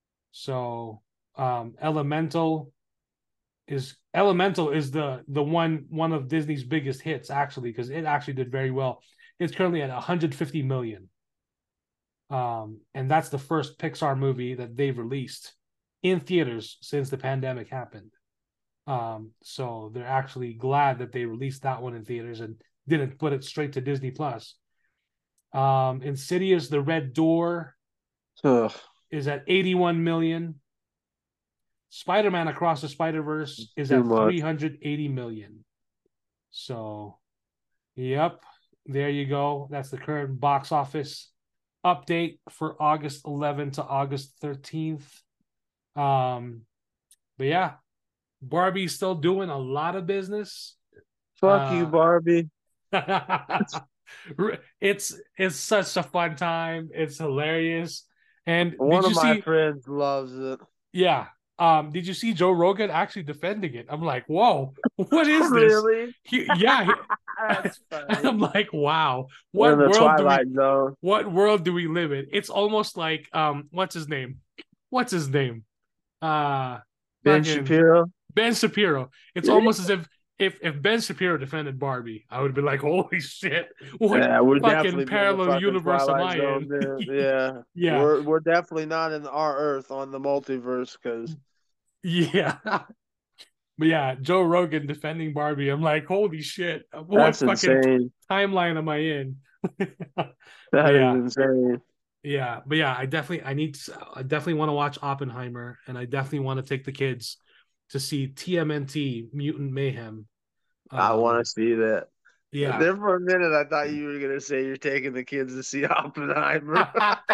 So Elemental is the one of Disney's biggest hits, actually, because it actually did very well. It's currently at 150 million. And that's the first Pixar movie that they've released in theaters since the pandemic happened. So they're actually glad that they released that one in theaters and didn't put it straight to Disney Plus. Insidious: The Red Door is at 81 million. Spider-Man Across the Spider-Verse is at 380 million. So, yep, there you go. That's the current box office update for August 11th to August 13th. But yeah, Barbie's still doing a lot of business. Fuck you, Barbie. It's such a fun time. It's hilarious. And one of my friends loves it. Yeah. Did you see Joe Rogan actually defending it? I'm like, whoa, what is this? Really? That's funny. I'm like, wow, what world do we live in? It's almost like what's his name? Ben Shapiro. Ben Shapiro. It's almost as if Ben Shapiro defended Barbie, I would be like, holy shit, what fucking parallel universe am I in? Yeah. We're definitely not in our Earth on the multiverse, because yeah. But yeah, Joe Rogan defending Barbie. I'm like, holy shit, what fucking timeline am I in? That is insane. Yeah, but yeah, I definitely want to watch Oppenheimer, and I definitely want to take the kids to see TMNT Mutant Mayhem. I want to see that. Yeah. There for a minute, I thought you were gonna say you're taking the kids to see Oppenheimer.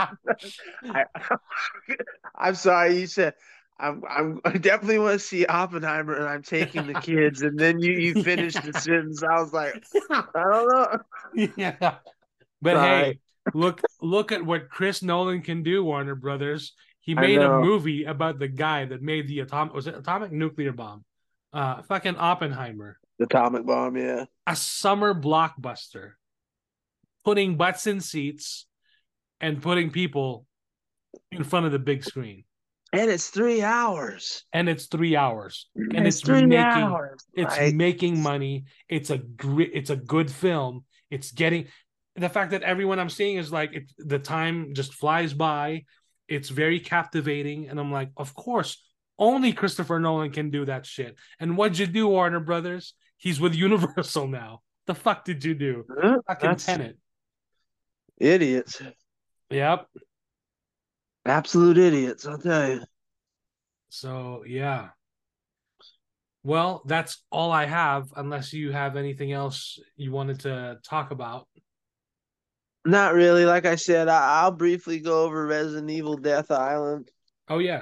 I'm sorry, you said I definitely want to see Oppenheimer, and I'm taking the kids, and then you finished the sentence. I was like, I don't know. Yeah, but hey, look at what Chris Nolan can do, Warner Brothers. He made a movie about the guy that made the atomic nuclear bomb? Fucking Oppenheimer. The atomic bomb, yeah. A summer blockbuster. Putting butts in seats and putting people in front of the big screen. And it's 3 hours. And it's 3 hours. And it's 3 hours. It's making money. It's a good film. It's getting the fact that everyone I'm seeing is like the time just flies by. It's very captivating, and I'm like, of course, only Christopher Nolan can do that shit. And what'd you do, Warner Brothers? He's with Universal now. The fuck did you do? Fucking Tenet. Idiots. Yep. Absolute idiots, I'll tell you. So yeah. Well, that's all I have, unless you have anything else you wanted to talk about. Not really. Like I said, I'll briefly go over Resident Evil Death Island. Oh yeah.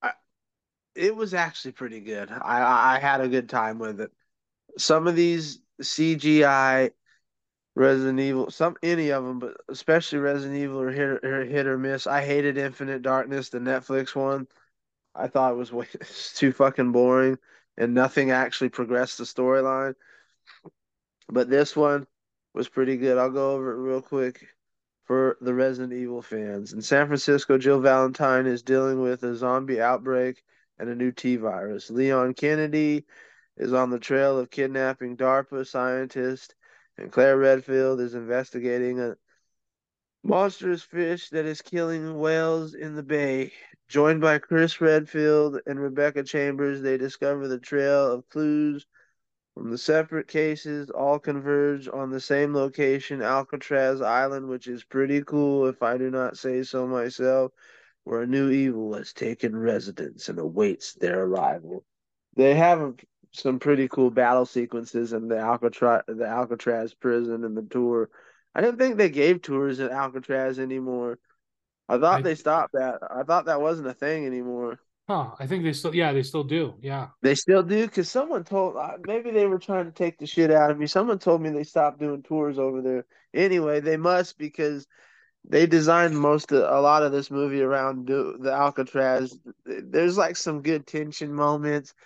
It was actually pretty good. I had a good time with it. Some of these CGI Resident Evil, any of them, but especially Resident Evil are hit or miss. I hated Infinite Darkness, the Netflix one. I thought it was it's too fucking boring and nothing actually progressed the storyline. But this one was pretty good. I'll go over it real quick for the Resident Evil fans. In San Francisco, Jill Valentine is dealing with a zombie outbreak and a new T virus. Leon Kennedy is on the trail of kidnapping DARPA scientist, and Claire Redfield is investigating a monstrous fish that is killing whales in the bay. Joined by Chris Redfield and Rebecca Chambers, they discover the trail of clues from the separate cases all converge on the same location, Alcatraz Island, which is pretty cool if I do not say so myself, where a new evil has taken residence and awaits their arrival. They have some pretty cool battle sequences in the Alcatraz prison and the tour. I didn't think they gave tours at Alcatraz anymore. I thought I they stopped that. I thought that wasn't a thing anymore. I think they still do. Yeah. They still do because someone told maybe they were trying to take the shit out of me. Someone told me they stopped doing tours over there. Anyway, they must because they designed a lot of this movie around the Alcatraz. There's like some good tension moments.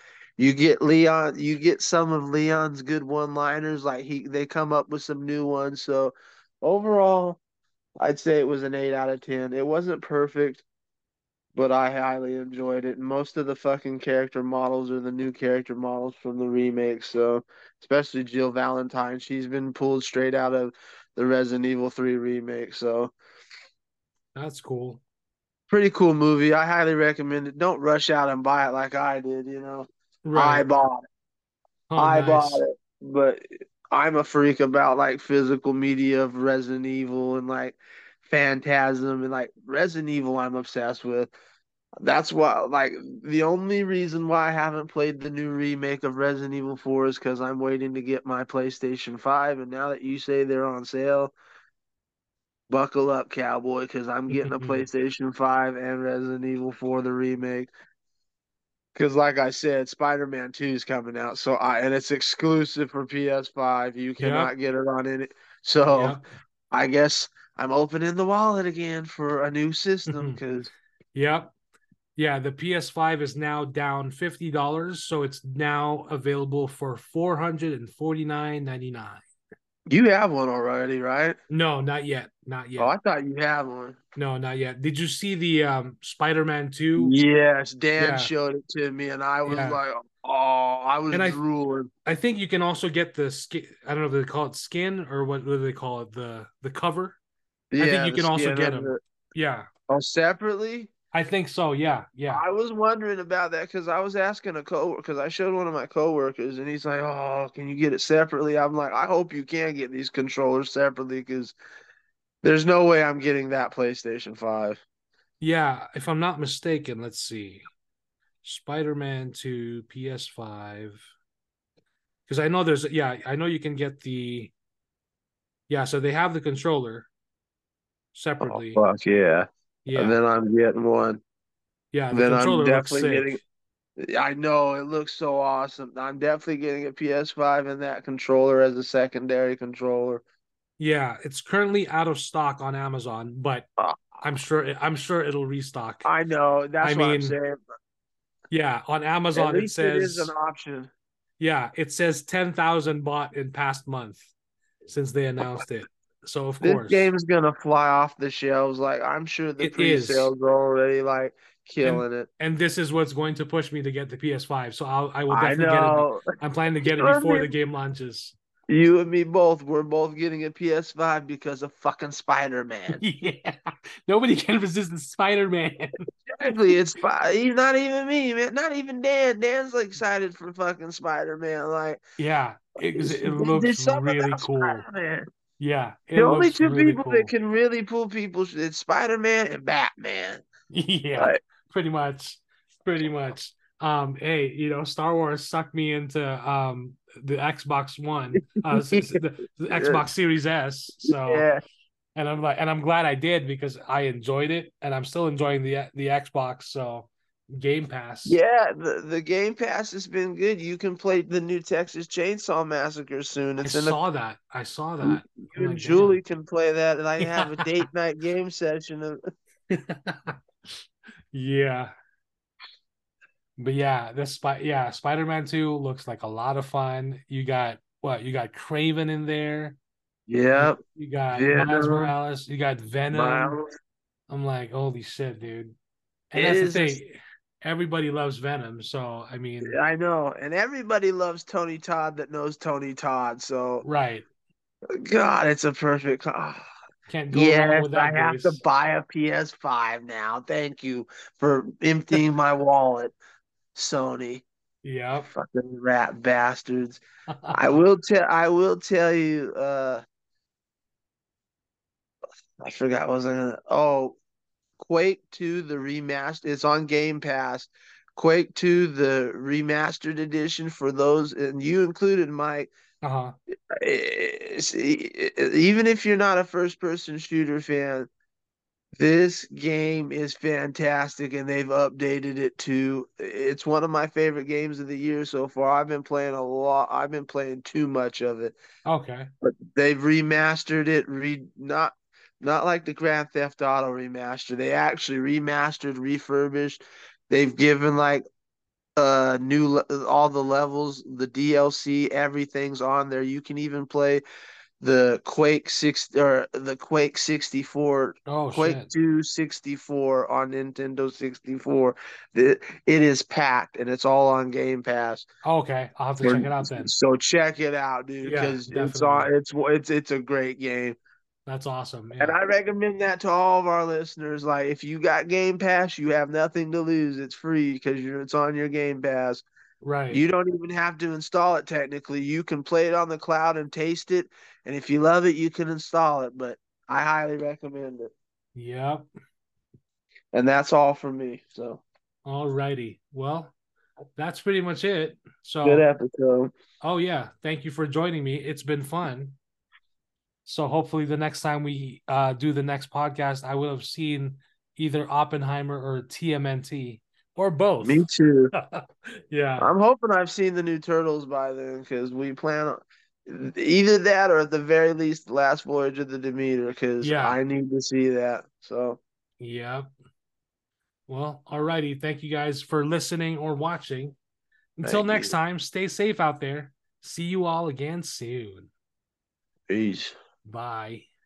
You get some of Leon's good one-liners. Like they come up with some new ones. So overall, I'd say it was an 8 out of 10. It wasn't perfect, but I highly enjoyed it. And most of the fucking character models are the new character models from the remake. So, especially Jill Valentine, she's been pulled straight out of the Resident Evil 3 remake. So, That's cool. pretty cool movie. I highly recommend it. Don't rush out and buy it like I did, you know. I Right. bought it. Oh, I bought nice. it. But I'm a freak about like physical media of Resident Evil and like Phantasm and like Resident Evil I'm obsessed with. That's why, like, the only reason why I haven't played the new remake of Resident Evil 4 is because I'm waiting to get my PlayStation 5. And now that you say they're on sale, buckle up, cowboy, because I'm getting a PlayStation 5 and Resident Evil 4, the remake. Because, like I said, Spider-Man 2 is coming out, and it's exclusive for PS5. You Yep. cannot get it on it. So Yep. I guess I'm opening the wallet again for a new system because Yep. Yeah, the PS5 is now down $50, so it's now available for $449.99. you have one already, right? No, not yet. Not Oh, yet. I thought you had one. No, not yet. Did you see the Spider-Man 2? Yes, Dan Yeah, showed it to me, and I was yeah. like, "Oh, I was And drooling." I think you can also get the skin. I don't know if they call it skin or what do they call it, the cover. I think Yeah, you the can also skin get of them. it. Yeah, Oh, separately. I think so. Yeah, yeah, I was wondering about that because I was asking a coworker because I showed one of my coworkers, and he's like, "Oh, can you get it separately?" I'm like, "I hope you can get these controllers separately because there's no way I'm getting that PlayStation 5." yeah. If I'm not mistaken, let's see. Spider-Man 2 PS5. Because I know you can get the so they have the controller Oh, separately. fuck yeah! And Yeah, then I'm getting one. yeah. The Then I'm controller looks definitely sick. getting. I know it looks so awesome. I'm definitely getting a PS5 and that controller as a secondary controller. Yeah, it's currently out of stock on Amazon, but Ah, I'm sure it'll restock. I know. I That's what I'm mean, saying. yeah, on At Amazon it least it is an says option. 10,000 bought in past month since they announced it. So of This course game's gonna fly off the shelves. Like I'm sure the it is. pre-sales are already like And killing it. and this is what's going to push me to get the PS5. So I will I definitely get it. know. I'm planning to get it You and before me, the game launches. you and me both. We're both getting a PS5 because of fucking Spider-Man. Yeah. Nobody can resist the Spider-Man. Exactly. He's not even me, man. Not even Dan. Dan's like excited for fucking Spider-Man. Like Yeah. It there's looks something really about cool. Spider-Man. Yeah, it The only looks two really people that cool. can really pull people it's Spider-Man and Batman. Yeah, Like, pretty much. Pretty much. Hey, Star Wars sucked me into the Xbox One, the Xbox Series S. So yeah. and I'm glad I did because I enjoyed it and I'm still enjoying the Xbox. So Game Pass. Yeah, the Game Pass has been good. You can play the new Texas Chainsaw Massacre soon. I It's in the saw that. I saw that. I'm you and like, damn. Julie can play that, and I have a date night game session. Yeah. But yeah, Spider-Man 2 looks like a lot of fun. You got what? You got Craven in there. You, Yep, you got Miles Venom, Morales. You got Venom. Miles. I'm like, holy shit, dude. And It that's the is. thing. Everybody loves Venom. So, I mean, I know, and everybody loves Tony Todd that knows Tony Todd. So, right. God, it's a perfect. Can't go wrong Yes, with I that have to voice. buy a PS5 now. Thank you for emptying my wallet, Sony. Yep. Fucking rat bastards. I will tell you, I forgot what was I gonna Quake 2 the remastered, it's on Game Pass. Quake 2 the remastered edition for those, and you included, Mike. Uh-huh. Even if you're not a first person shooter fan, this game is fantastic, and they've updated it too. It's one of my favorite games of the year so far. I've been playing a lot. I've been playing too much of it, Okay. but they've remastered it. Not like the Grand Theft Auto remaster. They actually remastered, refurbished. They've given like all the levels, the DLC, everything's on there. You can even play the Quake 6 or the Quake 64, Oh Quake shit. 2 64 on Nintendo 64. It is packed, and it's all on Game Pass. Okay. I'll have to check it out then. So check it out, dude, Yeah, because definitely. it's a great game. That's awesome. And Yeah. I recommend that to all of our listeners. Like, if you got Game Pass, you have nothing to lose. It's free because it's on your Game Pass. Right. You don't even have to install it technically. You can play it on the cloud and taste it. And if you love it, you can install it. But I highly recommend it. Yep. And that's all for me. So All righty. Well, that's pretty much it. good So, episode. oh yeah, thank you for joining me. It's been fun. So hopefully the next time we do the next podcast, I will have seen either Oppenheimer or TMNT or both. Me too. Yeah. I'm hoping I've seen the new Turtles by then because we plan on either that or at the very least the last voyage of the Demeter because Yeah. I need to see that. So Yeah. Well, all righty. Thank you guys for listening or watching. Until thank next you. time, stay safe out there. See you all again soon. Peace. Bye.